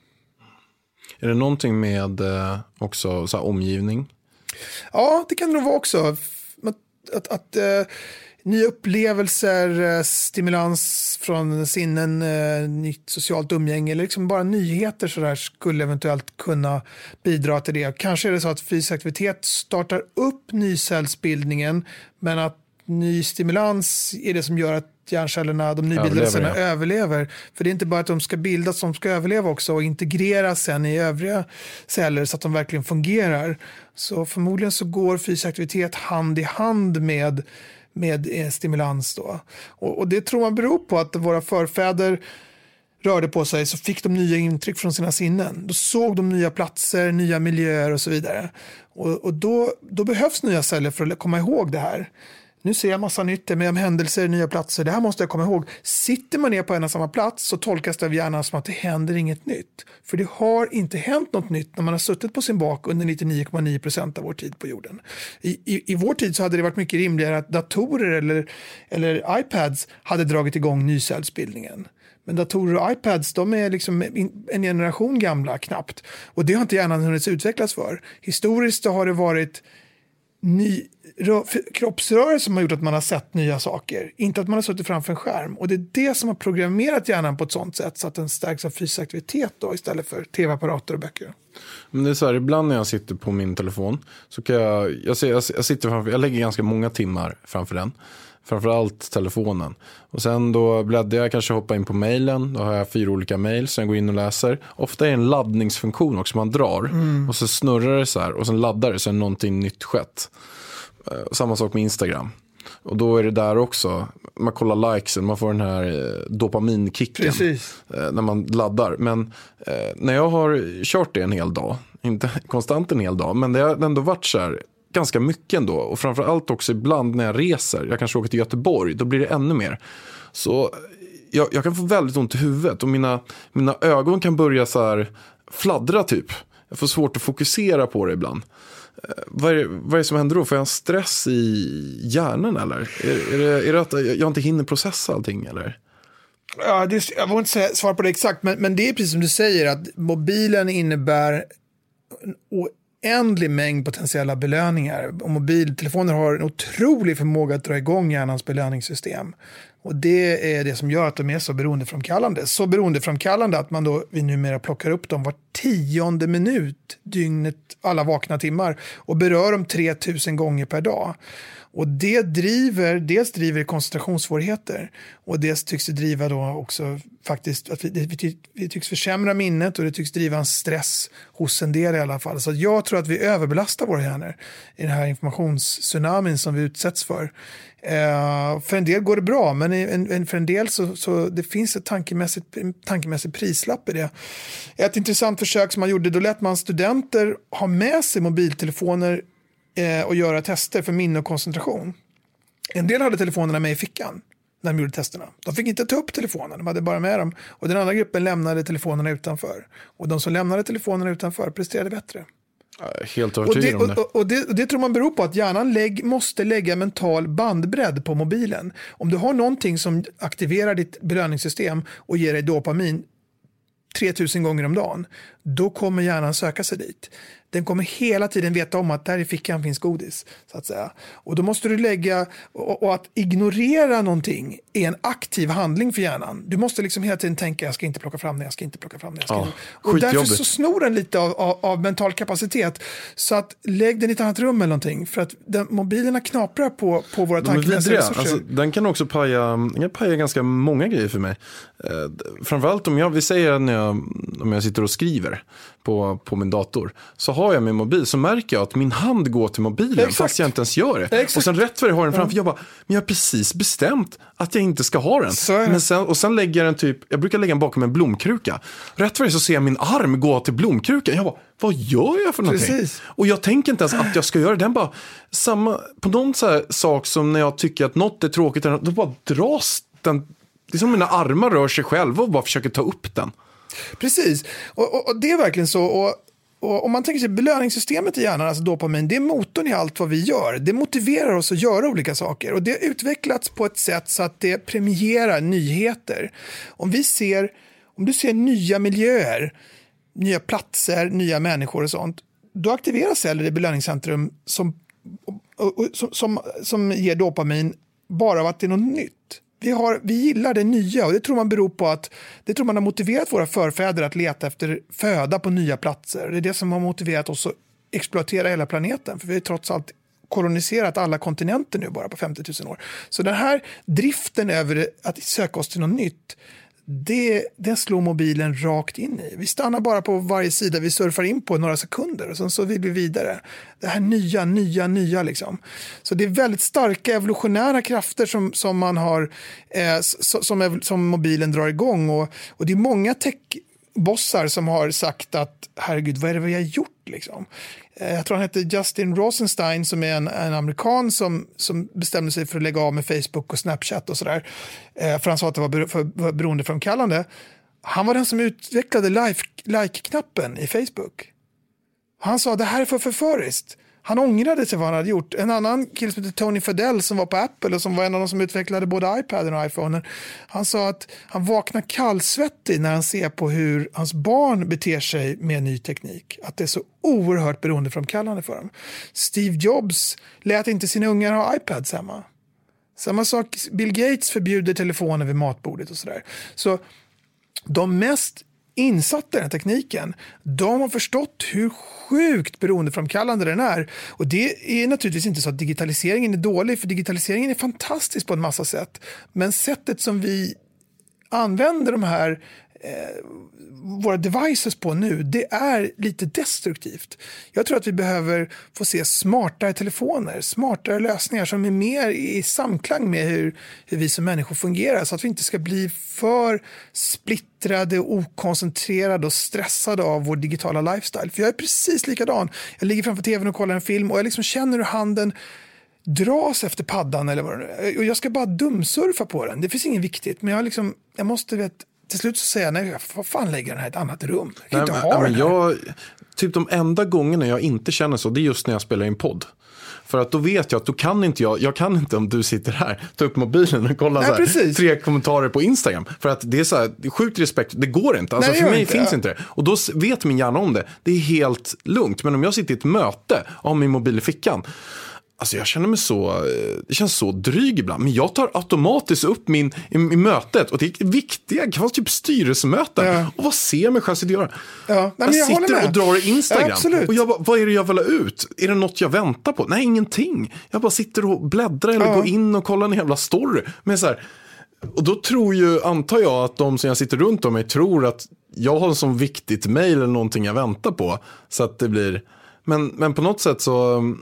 Är det någonting med eh, också så här, omgivning? Ja, det kan det nog vara också. Att, att, att eh, nya upplevelser, stimulans från sinnen, nytt socialt umgänge eller liksom bara nyheter så där skulle eventuellt kunna bidra till det. Kanske är det så att fysisk aktivitet startar upp nycellsbildningen, men att ny stimulans är det som gör att hjärncellerna, de nybildade cellerna, ja. överlever. För det är inte bara att de ska bildas, de ska överleva också och integreras sen i övriga celler så att de verkligen fungerar. Så förmodligen så går fysisk aktivitet hand i hand med med stimulans då. Och, och det tror man beror på att våra förfäder rörde på sig, så fick de nya intryck från sina sinnen. Då såg de nya platser, nya miljöer och så vidare. Och, och då, då behövs nya celler för att komma ihåg det här. Nu ser jag massa nytt med händelser, nya platser. Det här måste jag komma ihåg. Sitter man ner på en och samma plats så tolkas det av hjärnan som att det händer inget nytt. För det har inte hänt något nytt när man har suttit på sin bak under nittionio komma nio procent av vår tid på jorden. I, i, I vår tid så hade det varit mycket rimligare att datorer eller, eller iPads hade dragit igång nycellsbildningen. Men datorer och iPads, de är liksom en generation gamla knappt. Och det har inte hjärnan hunnit utvecklas för. Historiskt har det varit ny kroppsrörelse som har gjort att man har sett nya saker. Inte att man har suttit framför en skärm. Och det är det som har programmerat hjärnan på ett sånt sätt så att den stärks av fysisk aktivitet då, istället för tv-apparater och böcker. Men det är så här, ibland när jag sitter på min telefon så kan jag, jag, ser, jag, jag sitter framför, jag lägger ganska många timmar framför den. Framförallt telefonen. Och sen då bläddrar jag, kanske hoppa in på mejlen. Då har jag fyra olika mejl som jag går in och läser. Ofta är det en laddningsfunktion också, man drar. Mm. Och så snurrar det så här. Och sen laddar det så är någonting nytt skett. Samma sak med Instagram. Och då är det där också. Man kollar likesen, man får den här dopaminkicken. Precis. När man laddar. Men eh, när jag har kört det en hel dag. Inte konstant en hel dag. Men det har ändå varit så här ganska mycket ändå. Och framförallt också ibland när jag reser. Jag kanske åker till Göteborg. Då blir det ännu mer. Så jag, jag kan få väldigt ont i huvudet. Och mina, mina ögon kan börja så här fladdra typ. Jag får svårt att fokusera på det ibland. Vad är, vad är det som händer då? Får jag en stress i hjärnan eller? Är, är, det, är det att jag inte hinner processa allting eller? Ja, det, jag vågar inte svara på det exakt. Men, men det är precis som du säger att mobilen innebär en oändlig mängd potentiella belöningar. Och mobiltelefoner har en otrolig förmåga att dra igång hjärnans belöningssystem. Och det är det som gör att de är så beroendeframkallande. Så beroendeframkallande att man då vi numera plockar upp dem var tionde minut dygnet, alla vakna timmar. Och berör dem tre tusen gånger per dag. Och det driver, dels driver det koncentrationssvårigheter. Och dels tycks det driva då också faktiskt att vi, vi, vi tycks försämra minnet. Och det tycks driva en stress hos en del i alla fall. Så jag tror att vi överbelastar våra hjärnor i den här informationstsunamin som vi utsätts för. Eh, för en del går det bra, men en, en, för en del så, så det finns ett tankemässigt, tankemässigt prislapp i det. Ett intressant försök som man gjorde, då lät man studenter ha med sig mobiltelefoner eh, och göra tester för minne och koncentration. En del hade telefonerna med i fickan när de gjorde testerna. De fick inte ta upp telefonen, de hade bara med dem. Och den andra gruppen lämnade telefonerna utanför. Och de som lämnade telefonerna utanför presterade bättre. Helt övertygad om det. Och, och, det, och det tror man beror på att hjärnan lägg, måste lägga mental bandbredd på mobilen. Om du har någonting som aktiverar ditt belöningssystem och ger dig dopamin tre tusen gånger om dagen, då kommer hjärnan söka sig dit. Den kommer hela tiden veta om att där i fickan finns godis, så att säga. Och då måste du lägga, och, och att ignorera någonting är en aktiv handling för hjärnan. Du måste liksom hela tiden tänka, jag ska inte plocka fram det, jag ska inte plocka fram det. Jag ska ja, inte. Och därför så snor den lite av, av, av mental kapacitet. Så att lägg den i ett annat rum eller någonting. För att den, mobilerna knaprar på, på våra tankemässiga resurser. Alltså, den kan också paja, den kan paja ganska många grejer för mig. Eh, framförallt om jag, vi säger när jag, om jag sitter och skriver på, på min dator, så har jag min mobil, så märker jag att min hand går till mobilen. Exakt. Fast jag inte ens gör det. Exakt. Och sen rätt för det har den framför. Ja. Jag bara, men jag har precis bestämt att jag inte ska ha den. Men sen, och sen lägger jag den typ, jag brukar lägga den bakom en blomkruka. Rätt för det så ser jag min arm gå till blomkrukan. Jag bara, vad gör jag för någonting? Precis. Och jag tänker inte ens att jag ska göra det. Den bara, samma, på någon så här sak som när jag tycker att något är tråkigt, då bara dras den, det är som mina armar rör sig själva och bara försöker ta upp den. Precis, och, och, och det är verkligen så. Och, och om man tänker sig belöningssystemet i hjärnan, alltså dopamin, det är motorn i allt vad vi gör. Det motiverar oss att göra olika saker, och det har utvecklats på ett sätt så att det premierar nyheter. Om vi ser, om du ser nya miljöer, nya platser, nya människor och sånt, då aktiveras celler i belöningscentrum som, och, och, som, som, som ger dopamin bara av att det är något nytt. Vi, har, vi gillar det nya, och det tror man beror på att det tror man har motiverat våra förfäder att leta efter föda på nya platser. Det är det som har motiverat oss att exploatera hela planeten, för vi har trots allt koloniserat alla kontinenter nu bara på femtio tusen år. Så den här driften över att söka oss till något nytt, det, den slår mobilen rakt in i. Vi stannar bara på varje sida vi surfar in på några sekunder, och sen så vill vi vidare. Det här nya, nya, nya liksom. Så det är väldigt starka evolutionära krafter som, som man har, eh, som, som mobilen drar igång, och, och det är många techbossar som har sagt att herregud, vad är det vi har gjort liksom? Jag tror han heter Justin Rosenstein, som är en, en amerikan som, som bestämde sig för att lägga av med Facebook och Snapchat och sådär. Eh, för han sa att det var, ber, för, var beroendeframkallande. Han var den som utvecklade like, like-knappen i Facebook. Han sa att det här är för förföriskt. Han ångrade sig vad han hade gjort. En annan kille som heter Tony Fadell, som var på Apple och som var en av de som utvecklade både iPaden och iPhonen. Han sa att han vaknar kallsvettig när han ser på hur hans barn beter sig med ny teknik. Att det är så oerhört beroendeframkallande för dem. Steve Jobs lät inte sina ungar ha iPads hemma. Samma sak, Bill Gates förbjuder telefoner vid matbordet och sådär. Så de mest insatta i den tekniken, de har förstått hur sjukt beroendeframkallande den är. Och det är naturligtvis inte så att digitaliseringen är dålig, för digitaliseringen är fantastisk på en massa sätt. Men sättet som vi använder de här eh, våra devices på nu, det är lite destruktivt. Jag tror att vi behöver få se smartare telefoner, smartare lösningar som är mer i samklang med hur, hur vi som människor fungerar, så att vi inte ska bli för splittrade, okoncentrerade och stressade av vår digitala lifestyle. För jag är precis likadan. Jag ligger framför tvn och kollar en film, och jag liksom känner hur handen dras efter paddan eller vad det nu är. Och jag ska bara dumsurfa på den. Det finns inget viktigt, men jag, liksom, jag måste vet till slut så säga, nej, vad fan lägger den här i ett annat rum? Jag kan nej, inte men, ha men den jag, typ de enda gångerna jag inte känner så, det är just när jag spelar in podd. För att då vet jag att då kan inte jag, jag kan inte om du sitter här, ta upp mobilen och kolla nej, så här, tre kommentarer på Instagram. För att det är så här, det är sjukt respekt, det går inte. Alltså nej, för mig inte, finns ja. inte det. Och då vet min hjärna om det. Det är helt lugnt. Men om jag sitter i ett möte och har min mobil i fickan, alltså jag känner mig så, det känns så dryg ibland. Men jag tar automatiskt upp min i, i mötet. Och det är viktiga, det kan vara typ styrelsemöten. Ja. Och vad ser jag mig själv sitta göra? Ja. Nej, jag, jag sitter och drar i Instagram. Ja, och jag bara, vad är det jag vill ha ut? Är det något jag väntar på? Nej, ingenting. Jag bara sitter och bläddrar eller ja. går in och kollar en jävla story. Men så här, och då tror ju, antar jag att de som jag sitter runt om mig tror att jag har en sån viktigt mejl eller någonting jag väntar på. Så att det blir, men, men på något sätt så...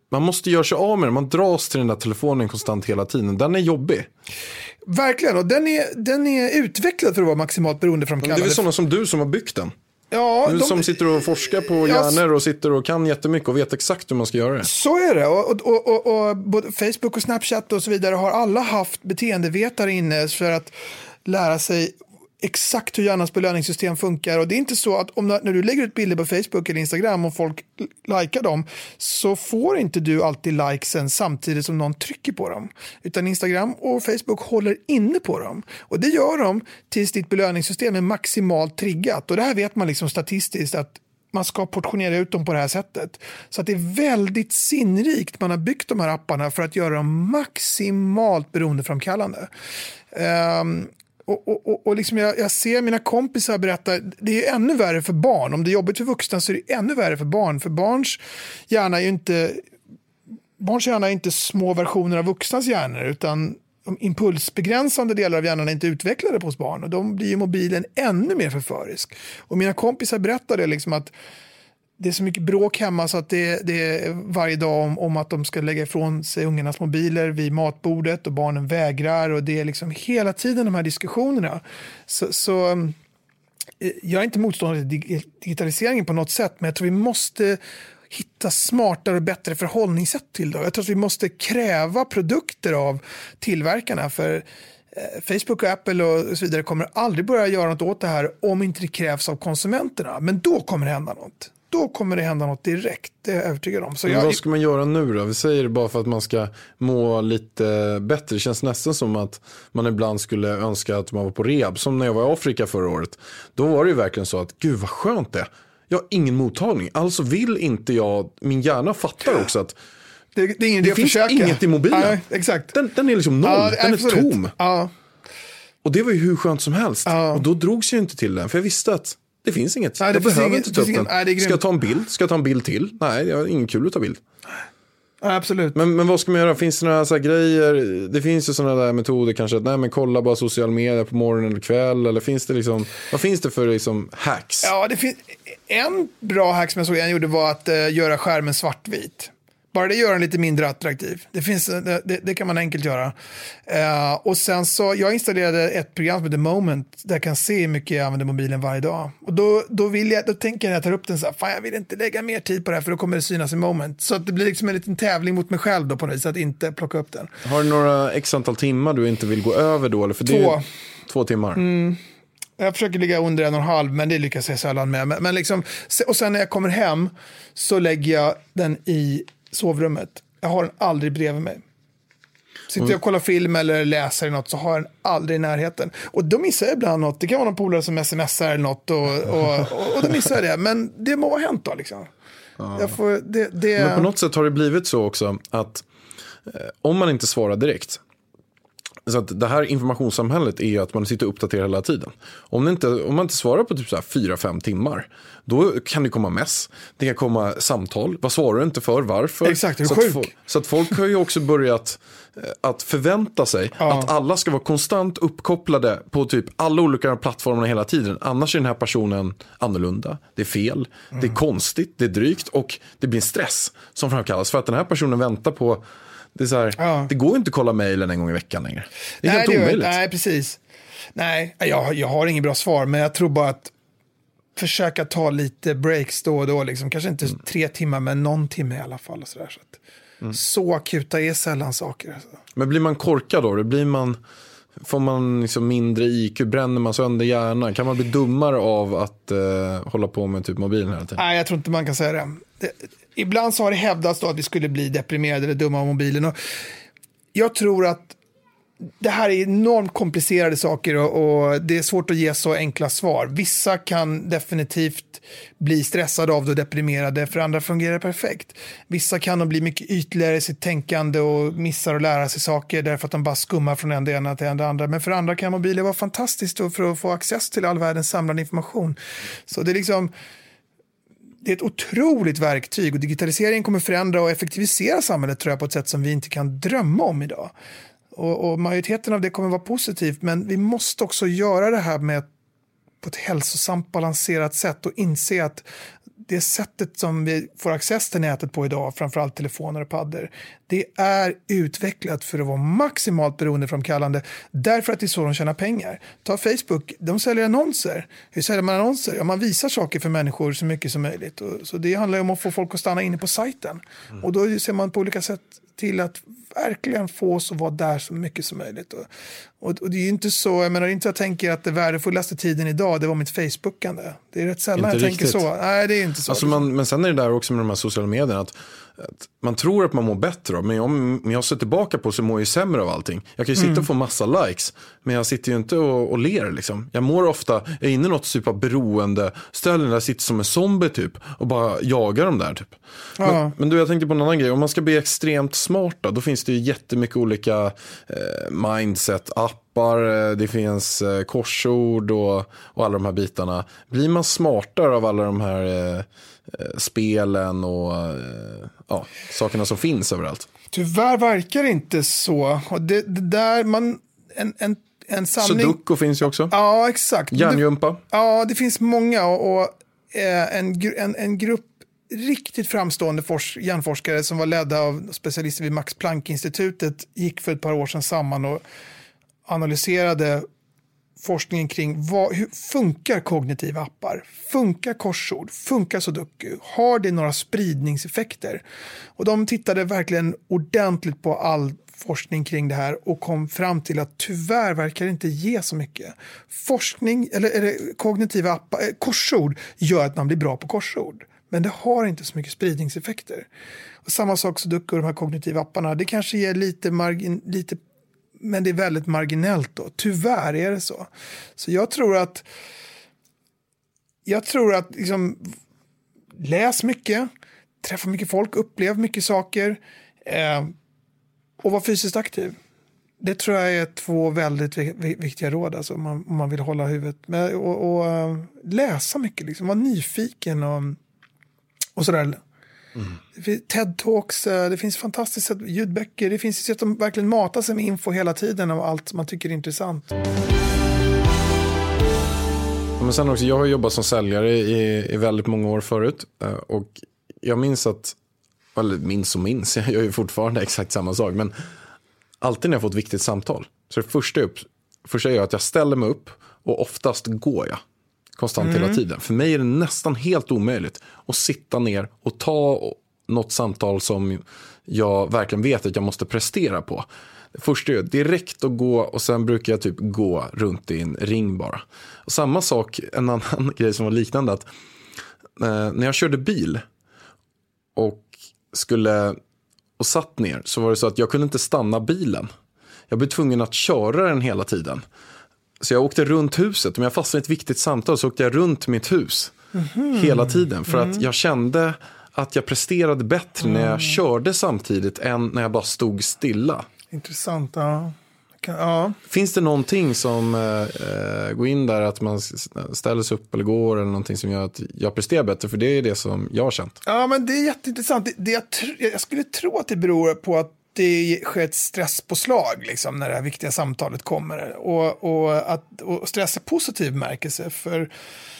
man måste göra sig av med den. Man dras till den där telefonen konstant hela tiden. Den är jobbig. Verkligen, och den är, den är utvecklad för att vara maximalt beroendeframkallande. Det är väl sådana som du som har byggt den. Ja, du de, som sitter och forskar på hjärnor och sitter och kan jättemycket och vet exakt hur man ska göra det. Så är det, och, och, och, och både Facebook och Snapchat och så vidare har alla haft beteendevetare inne för att lära sig exakt hur hjärnans belöningssystem funkar. Och det är inte så att om när du lägger ut bilder på Facebook eller Instagram och folk likar dem, så får inte du alltid likesen samtidigt som någon trycker på dem. Utan Instagram och Facebook håller inne på dem. Och det gör de tills ditt belöningssystem är maximalt triggat. Och det här vet man liksom statistiskt att man ska portionera ut dem på det här sättet. Så att det är väldigt sinnrikt man har byggt de här apparna för att göra dem maximalt beroendeframkallande. Um, Och, och, och, och liksom jag, jag ser mina kompisar berätta, det är ännu värre för barn. Om det är jobbigt för vuxna så är det ännu värre för barn. För barns hjärna är ju inte, barns hjärna är inte små versioner av vuxnas hjärnor, utan de impulsbegränsande delar av hjärnan är inte utvecklade på hos barn. Och då blir ju mobilen ännu mer förförisk. Och mina kompisar berättade liksom att det är så mycket bråk hemma så att det, det är varje dag om, om att de ska lägga ifrån sig ungarnas mobiler vid matbordet och barnen vägrar, och det är liksom hela tiden de här diskussionerna. Så, så jag är inte motståndare till digitaliseringen på något sätt, men jag tror vi måste hitta smartare och bättre förhållningssätt till det. Jag tror att vi måste kräva produkter av tillverkarna, för Facebook och Apple och så vidare kommer aldrig börja göra något åt det här om inte det krävs av konsumenterna. Men då kommer det hända något. Då kommer det hända något direkt, det är jag övertygad om. Så Men jag... vad ska man göra nu då? Vi säger det bara för att man ska må lite bättre. Det känns nästan som att man ibland skulle önska att man var på rehab. Som när jag var i Afrika förra året. Då var det ju verkligen så att, gud vad skönt det är. Jag har ingen mottagning. Alltså vill inte jag, min hjärna fattar också att det, det, är ingen det finns försöka. Inget i mobilen. Ja, exakt. Den, den är liksom noll, ja, den är tom. Ja. Och det var ju hur skönt som helst. Ja. Och då drogs jag inte till den, för jag visste att det finns inget. Nej, det jag behöver ingen, inte ta upp den. Nej, ska jag ta en bild? Ska jag ta en bild till? Nej, jag har ingen kul att ta bild. Ja, absolut. Men, men vad ska man göra? Finns det några så här grejer? Det finns ju sådana där metoder kanske. Att, nej, men kolla bara social media på morgonen eller kväll. Eller finns det liksom, vad finns det för liksom hacks? Ja, det finns en bra hack som jag såg en gjorde var att uh, göra skärmen svartvit. Bara det gör den lite mindre attraktiv. Det, finns, det, det kan man enkelt göra. Uh, och sen så, jag installerade ett program som heter Moment där jag kan se hur mycket jag använder mobilen varje dag. Och då, då, vill jag, då tänker jag när jag tar upp den så här, fan jag vill inte lägga mer tid på det här för då kommer det synas i Moment. Så att det blir liksom en liten tävling mot mig själv då på något vis, att inte plocka upp den. Har du några x antal timmar du inte vill gå över då? Eller? För det två. Är två timmar? Mm. Jag försöker ligga under en och en halv, men det lyckas jag sällan med. Men, men liksom, och sen när jag kommer hem så lägger jag den i sovrummet. Jag har den aldrig bredvid mig. Sitter jag och kollar film eller läser något så har jag den aldrig i närheten. Och då missar jag ibland något. Det kan vara någon polare som smsar eller något och, och, och, och då missar jag det. Men det må ha hänt då liksom. Ja. Jag får, det, det... Men på något sätt har det blivit så också att eh, om man inte svarar direkt. Så att det här informationssamhället är ju att man sitter och uppdaterar hela tiden. Om, det inte, om man inte svarar på typ så här fyra fem timmar, då kan det komma mess. Det kan komma samtal. Vad svarar du inte för? Varför? Exakt, är du så, sjuk? Att, så att folk har ju också börjat att förvänta sig ja. att alla ska vara konstant uppkopplade på typ alla olika plattformar hela tiden. Annars är den här personen annorlunda. Det är fel, mm. det är konstigt, det är drygt och det blir en stress som framkallas för att den här personen väntar på. Det är så här, ja. Det går inte att kolla mejlen en gång i veckan längre. Det är nej, helt omöjligt. Nej, precis. Nej, jag, jag har ingen bra svar, men jag tror bara att försöka ta lite breaks då och då. Liksom. Kanske inte mm. tre timmar, men någon timme i alla fall. Och så där, så att, mm. så akuta är sällan saker. Alltså. Men blir man korkad då? Blir man, får man liksom mindre I Q? Bränner man sönder hjärnan? Kan man bli dummare av att uh, hålla på med typ mobilen hela tiden? Nej, jag tror inte man kan säga det. det Ibland så har det hävdats då att vi skulle bli deprimerade eller dumma av mobilen. Och jag tror att det här är enormt komplicerade saker och, och det är svårt att ge så enkla svar. Vissa kan definitivt bli stressade av det och deprimerade, för andra fungerar det perfekt. Vissa kan de bli mycket ytligare i sitt tänkande och missar att lära sig saker därför att de bara skummar från en det ena till det andra. Men för andra kan mobiler vara fantastiskt för att få access till all världens samlade information. Så det är liksom... Det är ett otroligt verktyg och digitaliseringen kommer förändra och effektivisera samhället tror jag på ett sätt som vi inte kan drömma om idag. Och, och majoriteten av det kommer vara positivt, men vi måste också göra det här med på ett hälsosamt balanserat sätt och inse att det sättet som vi får access till nätet på idag, framförallt telefoner och paddor, det är utvecklat för att vara maximalt beroendeframkallande därför att det är så de tjänar pengar. Ta Facebook, de säljer annonser. Hur säljer man annonser? Ja, man visar saker för människor så mycket som möjligt. Och, så det handlar om att få folk att stanna inne på sajten. Mm. Och då ser man på olika sätt till att verkligen få oss att vara där så mycket som möjligt. Och, och, och det är ju inte så, jag menar inte jag tänker att det värdefullaste tiden idag, det var mitt Facebookande. Det är rätt sällan inte jag riktigt. tänker så. Nej, det är inte så. Alltså man, men sen är det där också med de här sociala medierna att, att man tror att man mår bättre av, men om jag ser tillbaka på så mår jag sämre av allting. Jag kan ju sitta mm. och få massa likes, men jag sitter ju inte och, och ler liksom. Jag mår ofta, jag är inne i något typ av beroende ställen där jag sitter som en zombie typ och bara jagar dem där typ. Men, ja. men du, jag tänkte på en annan grej. Om man ska bli extremt smarta, då finns det ju jättemycket olika eh, mindset, appar, det finns eh, korsord och, och alla de här bitarna. Blir man smartare av alla de här eh, spelen och eh, ja, sakerna som finns överallt? Tyvärr verkar det inte så. Och det, det där man en, en, en samling... Sudoku finns ju också. Ja, exakt. Järnjumpa. Ja, det finns många och, och eh, en, en, en grupp riktigt framstående fors- hjärnforskare som var ledda av specialister vid Max Planck-institutet gick för ett par år sedan samman och analyserade forskningen kring vad, hur funkar kognitiva appar, funkar korsord, funkar sudoku, har det några spridningseffekter? Och de tittade verkligen ordentligt på all forskning kring det här och kom fram till att tyvärr verkar det inte ge så mycket. Forskning, eller, eller kognitiva appar, eh, korsord gör att man blir bra på korsord. Men det har inte så mycket spridningseffekter. Och samma sak sudoku och de här kognitiva apparna, det kanske ger lite margin, lite men det är väldigt marginellt då. Tyvärr är det så. Så jag tror att jag tror att liksom, läs mycket, träffa mycket folk, upplev mycket saker eh, och vara fysiskt aktiv. Det tror jag är två väldigt viktiga råd alltså, om, man, om man vill hålla huvudet med. Och, och uh, läsa mycket, liksom, vara nyfiken och, och sådär. Mm. TED-talks, det finns fantastiska ljudböcker, det finns sätt att verkligen mata sig med info hela tiden av allt man tycker är intressant. Ja, men sen också, jag har jobbat som säljare i, i väldigt många år förut och jag minns att, eller minns och minns, jag gör ju fortfarande exakt samma sak, men alltid när jag fått ett viktigt samtal så det första upp, första jag gör att jag ställer mig upp och oftast går jag konstant mm. hela tiden. För mig är det nästan helt omöjligt att sitta ner och ta något samtal som jag verkligen vet att jag måste prestera på. Det första är direkt att gå och sen brukar jag typ gå runt i en ring bara. Och samma sak, en annan grej som var liknande, att eh, när jag körde bil och skulle och satt ner så var det så att jag kunde inte stanna bilen. Jag blev tvungen att köra den hela tiden. Så jag åkte runt huset. Om jag fastnade i ett viktigt samtal så åkte jag runt mitt hus mm-hmm. hela tiden. För mm. att jag kände att jag presterade bättre mm. när jag körde samtidigt än när jag bara stod stilla. Intressant, ja. Kan, ja. Finns det någonting som äh, går in där att man ställer sig upp eller går eller någonting som gör att jag presterar bättre? För det är det som jag har känt. Ja, men det är jätteintressant. Det, det jag, tr- jag skulle tro att det beror på att det sker ett stresspåslag liksom, när det här viktiga samtalet kommer. Och, och, att, och stress är positiv märkelse. För,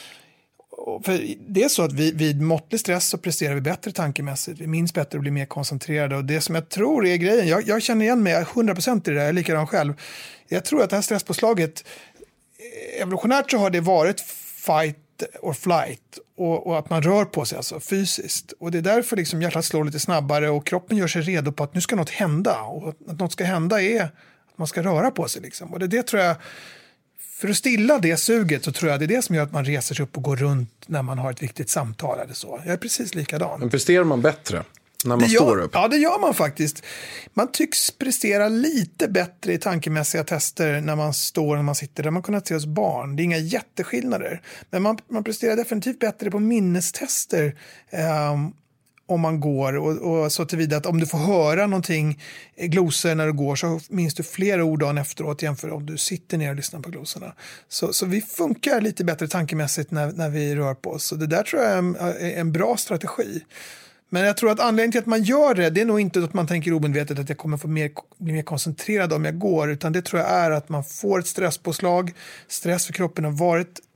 för det är så att vi, vid måttlig stress så presterar vi bättre tankemässigt. Vi minns bättre och blir mer koncentrerade. Och det som jag tror är grejen, jag, jag känner igen mig hundra procent i det där, jag är likadan själv. Jag tror att det här stresspåslaget, evolutionärt så har det varit fight or flight och, och att man rör på sig alltså fysiskt. Och det är därför liksom hjärtat slår lite snabbare och kroppen gör sig redo på att nu ska något hända. Och att något ska hända är att man ska röra på sig liksom. Och det är det tror jag, för att stilla det suget så tror jag det är det som gör att man reser sig upp och går runt när man har ett viktigt samtal eller så. Jag är precis likadan. Men presterar man bättre när man det står gör, upp? Ja, det gör man faktiskt. Man tycks prestera lite bättre i tankemässiga tester när man står när man sitter. Där man kunnat se hos barn. Det är inga jätteskillnader. Men man, man presterar definitivt bättre på minnestester eh, om man går. Och, och så tillvida att om du får höra någonting glosor när du går så minns du fler ord dagen efteråt jämfört om du sitter ner och lyssnar på glosorna. Så, så vi funkar lite bättre tankemässigt när, när vi rör på oss. Så det där tror jag är en, är en bra strategi. Men jag tror att anledningen till att man gör det, det är nog inte att man tänker omedvetet att jag kommer få mer, bli mer koncentrerad om jag går, utan det tror jag är att man får ett stresspåslag. Stress för kroppen har varit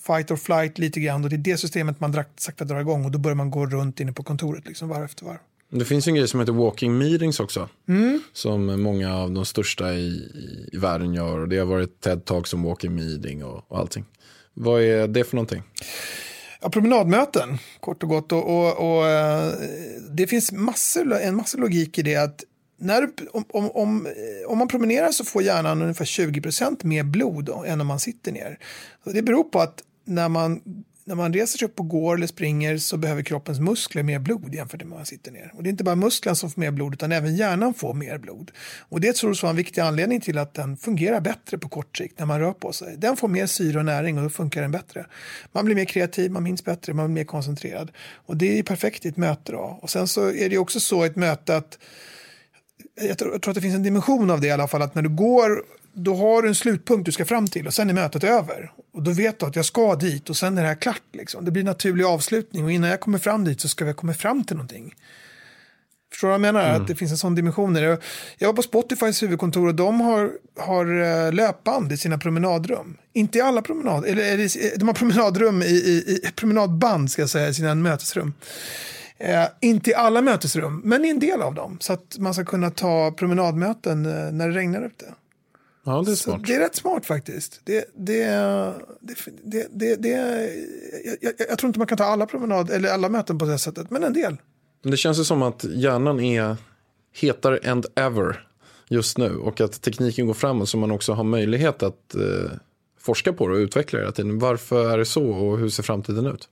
fight or flight lite grann. Och det är det systemet man drakt, sakta drar igång och då börjar man gå runt inne på kontoret liksom varv efter varv. Det finns ju en grej som heter walking meetings också. Mm. Som många av de största i, i, i världen gör. Och det har varit TED-talk som walking meeting och, och allting. Vad är det för någonting? Ja, promenadmöten, kort och gott. Och, och, och det finns massor, en massa logik i det att när, om, om, om, om man promenerar så får hjärnan ungefär tjugo procent mer blod då, än om man sitter ner. Och det beror på att när man, när man reser sig upp och går eller springer så behöver kroppens muskler mer blod jämfört med när man sitter ner. Och det är inte bara musklerna som får mer blod utan även hjärnan får mer blod. Och det tror jag är en viktig anledning till att den fungerar bättre på kort sikt när man rör på sig. Den får mer syre och näring och då funkar den bättre. Man blir mer kreativ, man minns bättre, man blir mer koncentrerad. Och det är perfekt i ett möte då. Och sen så är det också så i ett möte att jag tror, jag tror att det finns en dimension av det i alla fall, att när du går, då har du en slutpunkt du ska fram till och sen är mötet över. Och då vet du att jag ska dit och sen är det här klart. Liksom. Det blir en naturlig avslutning och innan jag kommer fram dit så ska jag komma fram till någonting. Förstår du vad jag menar? Mm. Att det finns en sån dimension. Jag, jag var på Spotifys huvudkontor och de har, har löpband i sina promenadrum. Inte i alla promenad, eller, eller de har promenadrum i, i, i promenadband ska jag säga, i sina mötesrum. Eh, inte i alla mötesrum, men i en del av dem. Så att man ska kunna ta promenadmöten eh, när det regnar ute. Ja, det är smart. Så det är rätt smart faktiskt. Det, det, det, det, det, det, jag, jag, jag tror inte man kan ta alla promenad eller alla möten på det sättet, men en del. Det känns ju som att hjärnan är hetare än ever just nu. Och att tekniken går framåt så man också har möjlighet att eh, forska på det och utveckla det hela tiden. Varför är det så och hur ser framtiden ut?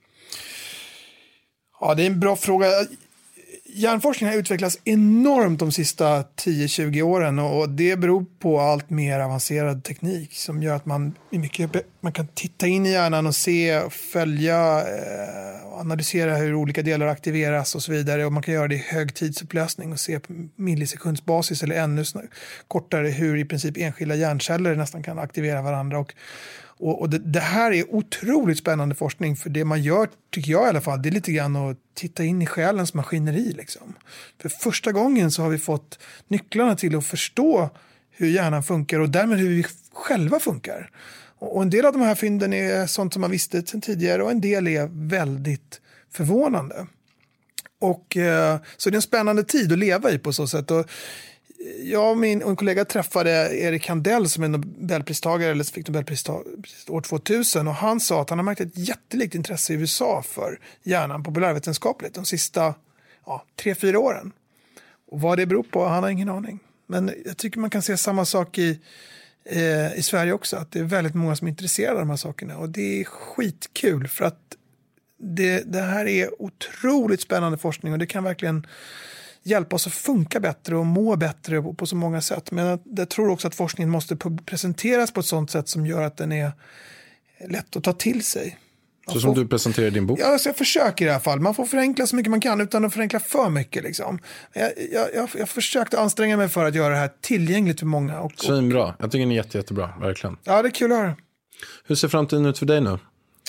Ja, det är en bra fråga. Hjärnforskningen har utvecklats enormt de sista tio till tjugo åren och det beror på allt mer avancerad teknik som gör att man, mycket, man kan titta in i hjärnan och se, följa, eh, analysera hur olika delar aktiveras och så vidare. Och man kan göra det i hög tidsupplösning och se på millisekundsbasis eller ännu kortare hur i princip enskilda hjärnceller nästan kan aktivera varandra. Och Och, och det, det här är otroligt spännande forskning för det man gör, tycker jag i alla fall, det är lite grann att titta in i själens maskineri. Liksom. För första gången så har vi fått nycklarna till att förstå hur hjärnan funkar och därmed hur vi själva funkar. Och, och en del av de här fynden är sånt som man visste sedan tidigare och en del är väldigt förvånande. Och eh, så det är en spännande tid att leva i på så sätt. Och jag och min och en kollega träffade Erik Handel som är Nobelpristagare eller fick Nobelpris år tvåtusen och han sa att han har märkt ett jättelikt intresse i U S A för hjärnan populärvetenskapligt de sista ja, tre, fyra åren. Och vad det beror på, han har ingen aning. Men jag tycker man kan se samma sak i, eh, i Sverige också, att det är väldigt många som är intresserade av de här sakerna och det är skitkul för att det, det här är otroligt spännande forskning och det kan verkligen hjälpa oss att funka bättre och må bättre på så många sätt. Men jag tror också att forskningen måste presenteras på ett sådant sätt som gör att den är lätt att ta till sig. Man så som får, du presenterar i din bok? Ja, så jag försöker i alla fall. Man får förenkla så mycket man kan utan att förenkla för mycket. Liksom. Jag, jag, jag, jag försökte anstränga mig för att göra det här tillgängligt för många. Och, och, Svinbra. Jag tycker det är jätte, jättebra, verkligen. Ja, det är kul att höra. Hur ser framtiden ut för dig nu?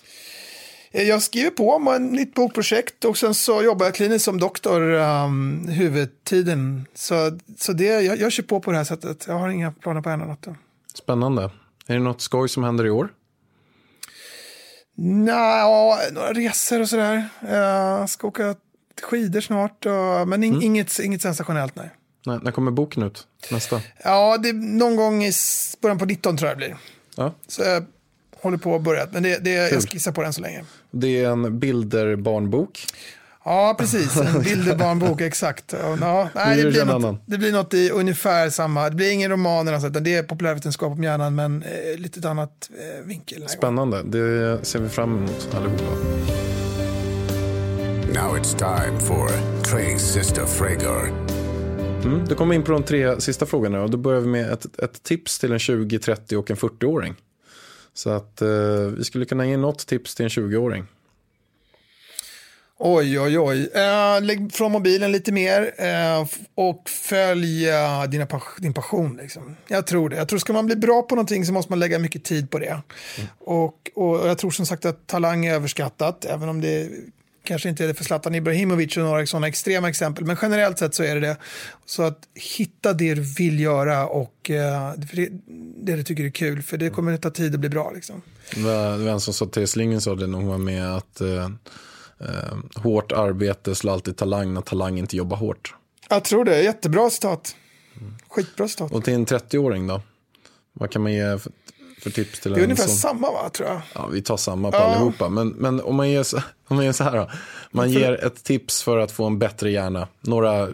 Jag skriver på om ett nytt bokprojekt och sen så jobbar jag kliniskt som doktor um, huvudtiden. Så, så det, jag, jag kör på på det här sättet. Jag har inga planer på en annat. Spännande. Är det något skoj som händer i år? Nej, några resor och sådär. Jag ska åka skidor snart. Och, men in, mm. inget, inget sensationellt, nej. nej. När kommer boken ut? Nästa? Ja, det är någon gång i början på nitton tror jag det blir. Ja. Så jag håller på att börja. Men det, det, jag skissar på den så länge. Det är en bilderbarnbok. Ja, precis. En bilderbarnbok, exakt. Ja, nej, det, blir något, det blir något i ungefär samma. Det blir ingen roman eller något. Det är populärvetenskap om hjärnan, men eh, lite annat eh, vinkel. Spännande. Det ser vi fram emot allihopa. Now it's time for Trey's Sister Frager. Mm, då kommer vi in på de tre sista frågorna och då börjar vi med ett, ett tips till en tjugo, trettio och en fyrtio-åring. Så att eh, vi skulle kunna ge något tips till en tjugo-åring. Oj, oj, oj. Eh, lägg från mobilen lite mer eh, och följ uh, dina pas- din passion. Liksom. Jag tror det. Jag tror ska man bli bra på någonting så måste man lägga mycket tid på det. Mm. Och, och jag tror som sagt att talang är överskattat, även om det kanske inte är det för Zlatan Ibrahimovic och några sådana extrema exempel, men generellt sett så är det det. Så att hitta det du vill göra och eh, det, det du tycker är kul, för det kommer att ta tid att bli bra liksom. Det var en som sa till Slingen, sa det när hon var med, att eh, eh, hårt arbete slår alltid talang när talang inte jobbar hårt. Jag tror det, jättebra citat. Skitbra citat. Och till en trettio-åring då? Vad kan man ge för, för tips till en? Det är ungefär som... samma, va, tror jag. Ja, vi tar samma på ja. allihopa. Men, men om man ger så, om man ger så här då. Man ger ett tips för att få en bättre hjärna. Några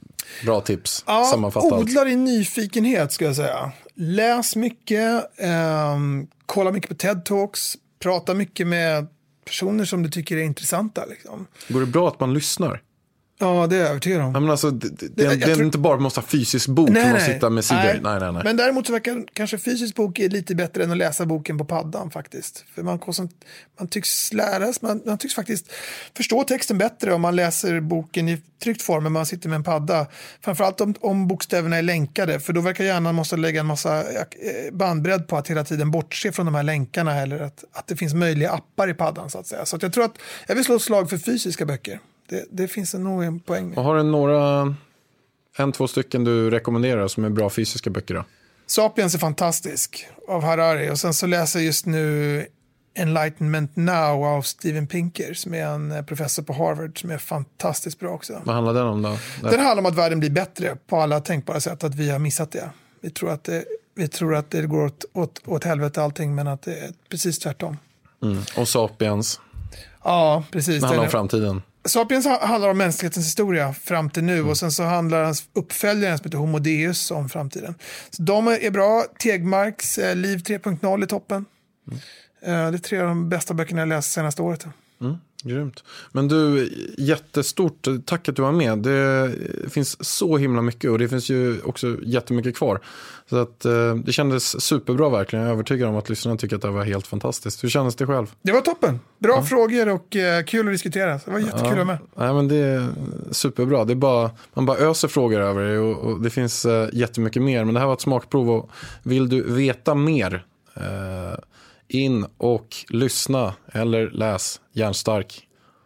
bra tips, ja, sammanfattat. Odla din nyfikenhet, ska jag säga. Läs mycket, eh, kolla mycket på TED-talks, prata mycket med personer som du tycker är intressanta. Liksom. Går det bra att man lyssnar? Ja, det är jag övertygad om. Ja, men alltså, det, det, det, jag det är tror... inte bara att man måste ha fysisk bok nej, och sitta med sidor. Nej. Nej, nej, nej. Men däremot så verkar kanske fysisk bok är lite bättre än att läsa boken på paddan faktiskt. För man, man tycks läras, man, man tycks faktiskt förstå texten bättre om man läser boken i tryckt form än man sitter med en padda. Framförallt om, om bokstäverna är länkade, för då verkar hjärnan måste lägga en massa bandbredd på att hela tiden bortse från de här länkarna, eller att, att det finns möjliga appar i paddan så att säga. Så att jag tror att jag vill slå ett slag för fysiska böcker. Det, det finns nog en poäng med. Och har du några, en, två stycken du rekommenderar som är bra fysiska böcker då? Sapiens är fantastisk av Harari. Och sen så läser jag just nu Enlightenment Now av Steven Pinker, som är en professor på Harvard, som är fantastiskt bra också. Vad handlar den om då? Den handlar om att världen blir bättre på alla tänkbara sätt, att vi har missat det. Vi tror att det, vi tror att det går åt, åt, åt helvete allting, men att det är precis tvärtom. Mm. Och Sapiens? Ja, precis. Det handlar om framtiden. Sapiens handlar om mänsklighetens historia fram till nu, mm. och sen så handlar hans uppföljaren som heter Homo Deus om framtiden. Så de är bra. Tegmarks eh, Liv tre punkt noll i toppen. Mm. Eh, det är tre av de bästa böckerna jag läst senaste året. Mm, grymt. Men du, jättestort tack att du var med. Det finns så himla mycket, och det finns ju också jättemycket kvar. Så att eh, det kändes superbra verkligen. Jag är övertygad om att lyssnarna tycker att det var helt fantastiskt. Hur kändes det själv? Det var toppen. Bra ja. frågor och eh, kul att diskutera. Det var jättekul ja. att vara med. Nej, men det är superbra. Det är bara, man bara öser frågor över det, och, och det finns eh, jättemycket mer. Men det här var ett smakprov, och vill du veta mer eh, in och lyssna eller läs Hjärnstark.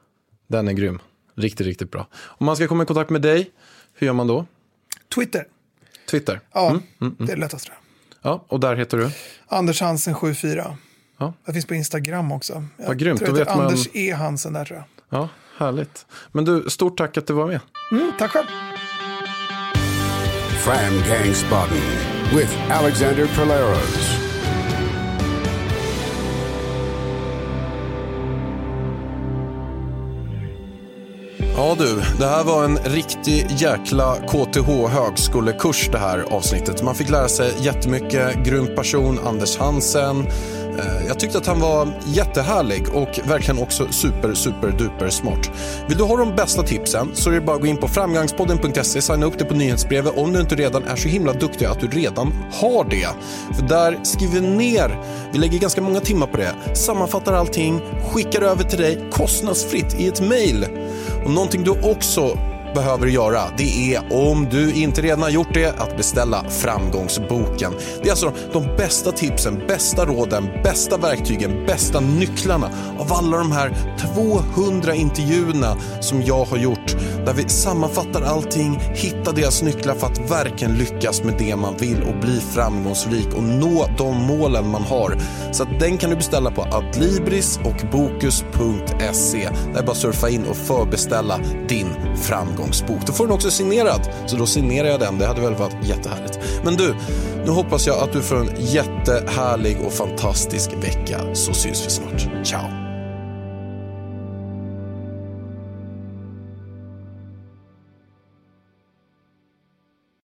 Den är grym. Riktigt, riktigt bra. Om man ska komma i kontakt med dig, hur gör man då? Twitter. Twitter? Ja, mm, mm, mm. det är lättast tror jag. Ja, och där heter du? Anders Hansen sjutiofyra. Ja. Det finns på Instagram också. Jag Vad grymt. tror Då vet man... Anders E. Hansen där, tror jag. Ja, härligt. Men du, stort tack att du var med. Mm, tack själv. Framgangsbotten with Alexander Polaros. Ja du, det här var en riktig jäkla K T H-högskolekurs det här avsnittet. Man fick lära sig jättemycket, grym person, Anders Hansen. Jag tyckte att han var jättehärlig och verkligen också super, super, duper smart. Vill du ha de bästa tipsen så är det bara att gå in på framgangspodden punkt se, signa upp det på nyhetsbrevet om du inte redan är så himla duktig att du redan har det. För där skriver vi ner, vi lägger ganska många timmar på det, sammanfattar allting, skickar över till dig kostnadsfritt i ett mejl. Och någonting du också behöver göra, det är, om du inte redan har gjort det, att beställa Framgångsboken. Det är alltså de bästa tipsen, bästa råden, bästa verktygen, bästa nycklarna av alla de här tvåhundra intervjuerna som jag har gjort, där vi sammanfattar allting, hittar deras nycklar för att verkligen lyckas med det man vill och bli framgångsrik och nå de målen man har. Så att den kan du beställa på adlibris och bokus punkt se. Där är bara surfa in och förbeställa din framgång. Då får den också signerad, så då signerar jag den. Det hade väl varit jättehärligt. Men du, nu hoppas jag att du får en jättehärlig och fantastisk vecka, så syns vi snart. Ciao!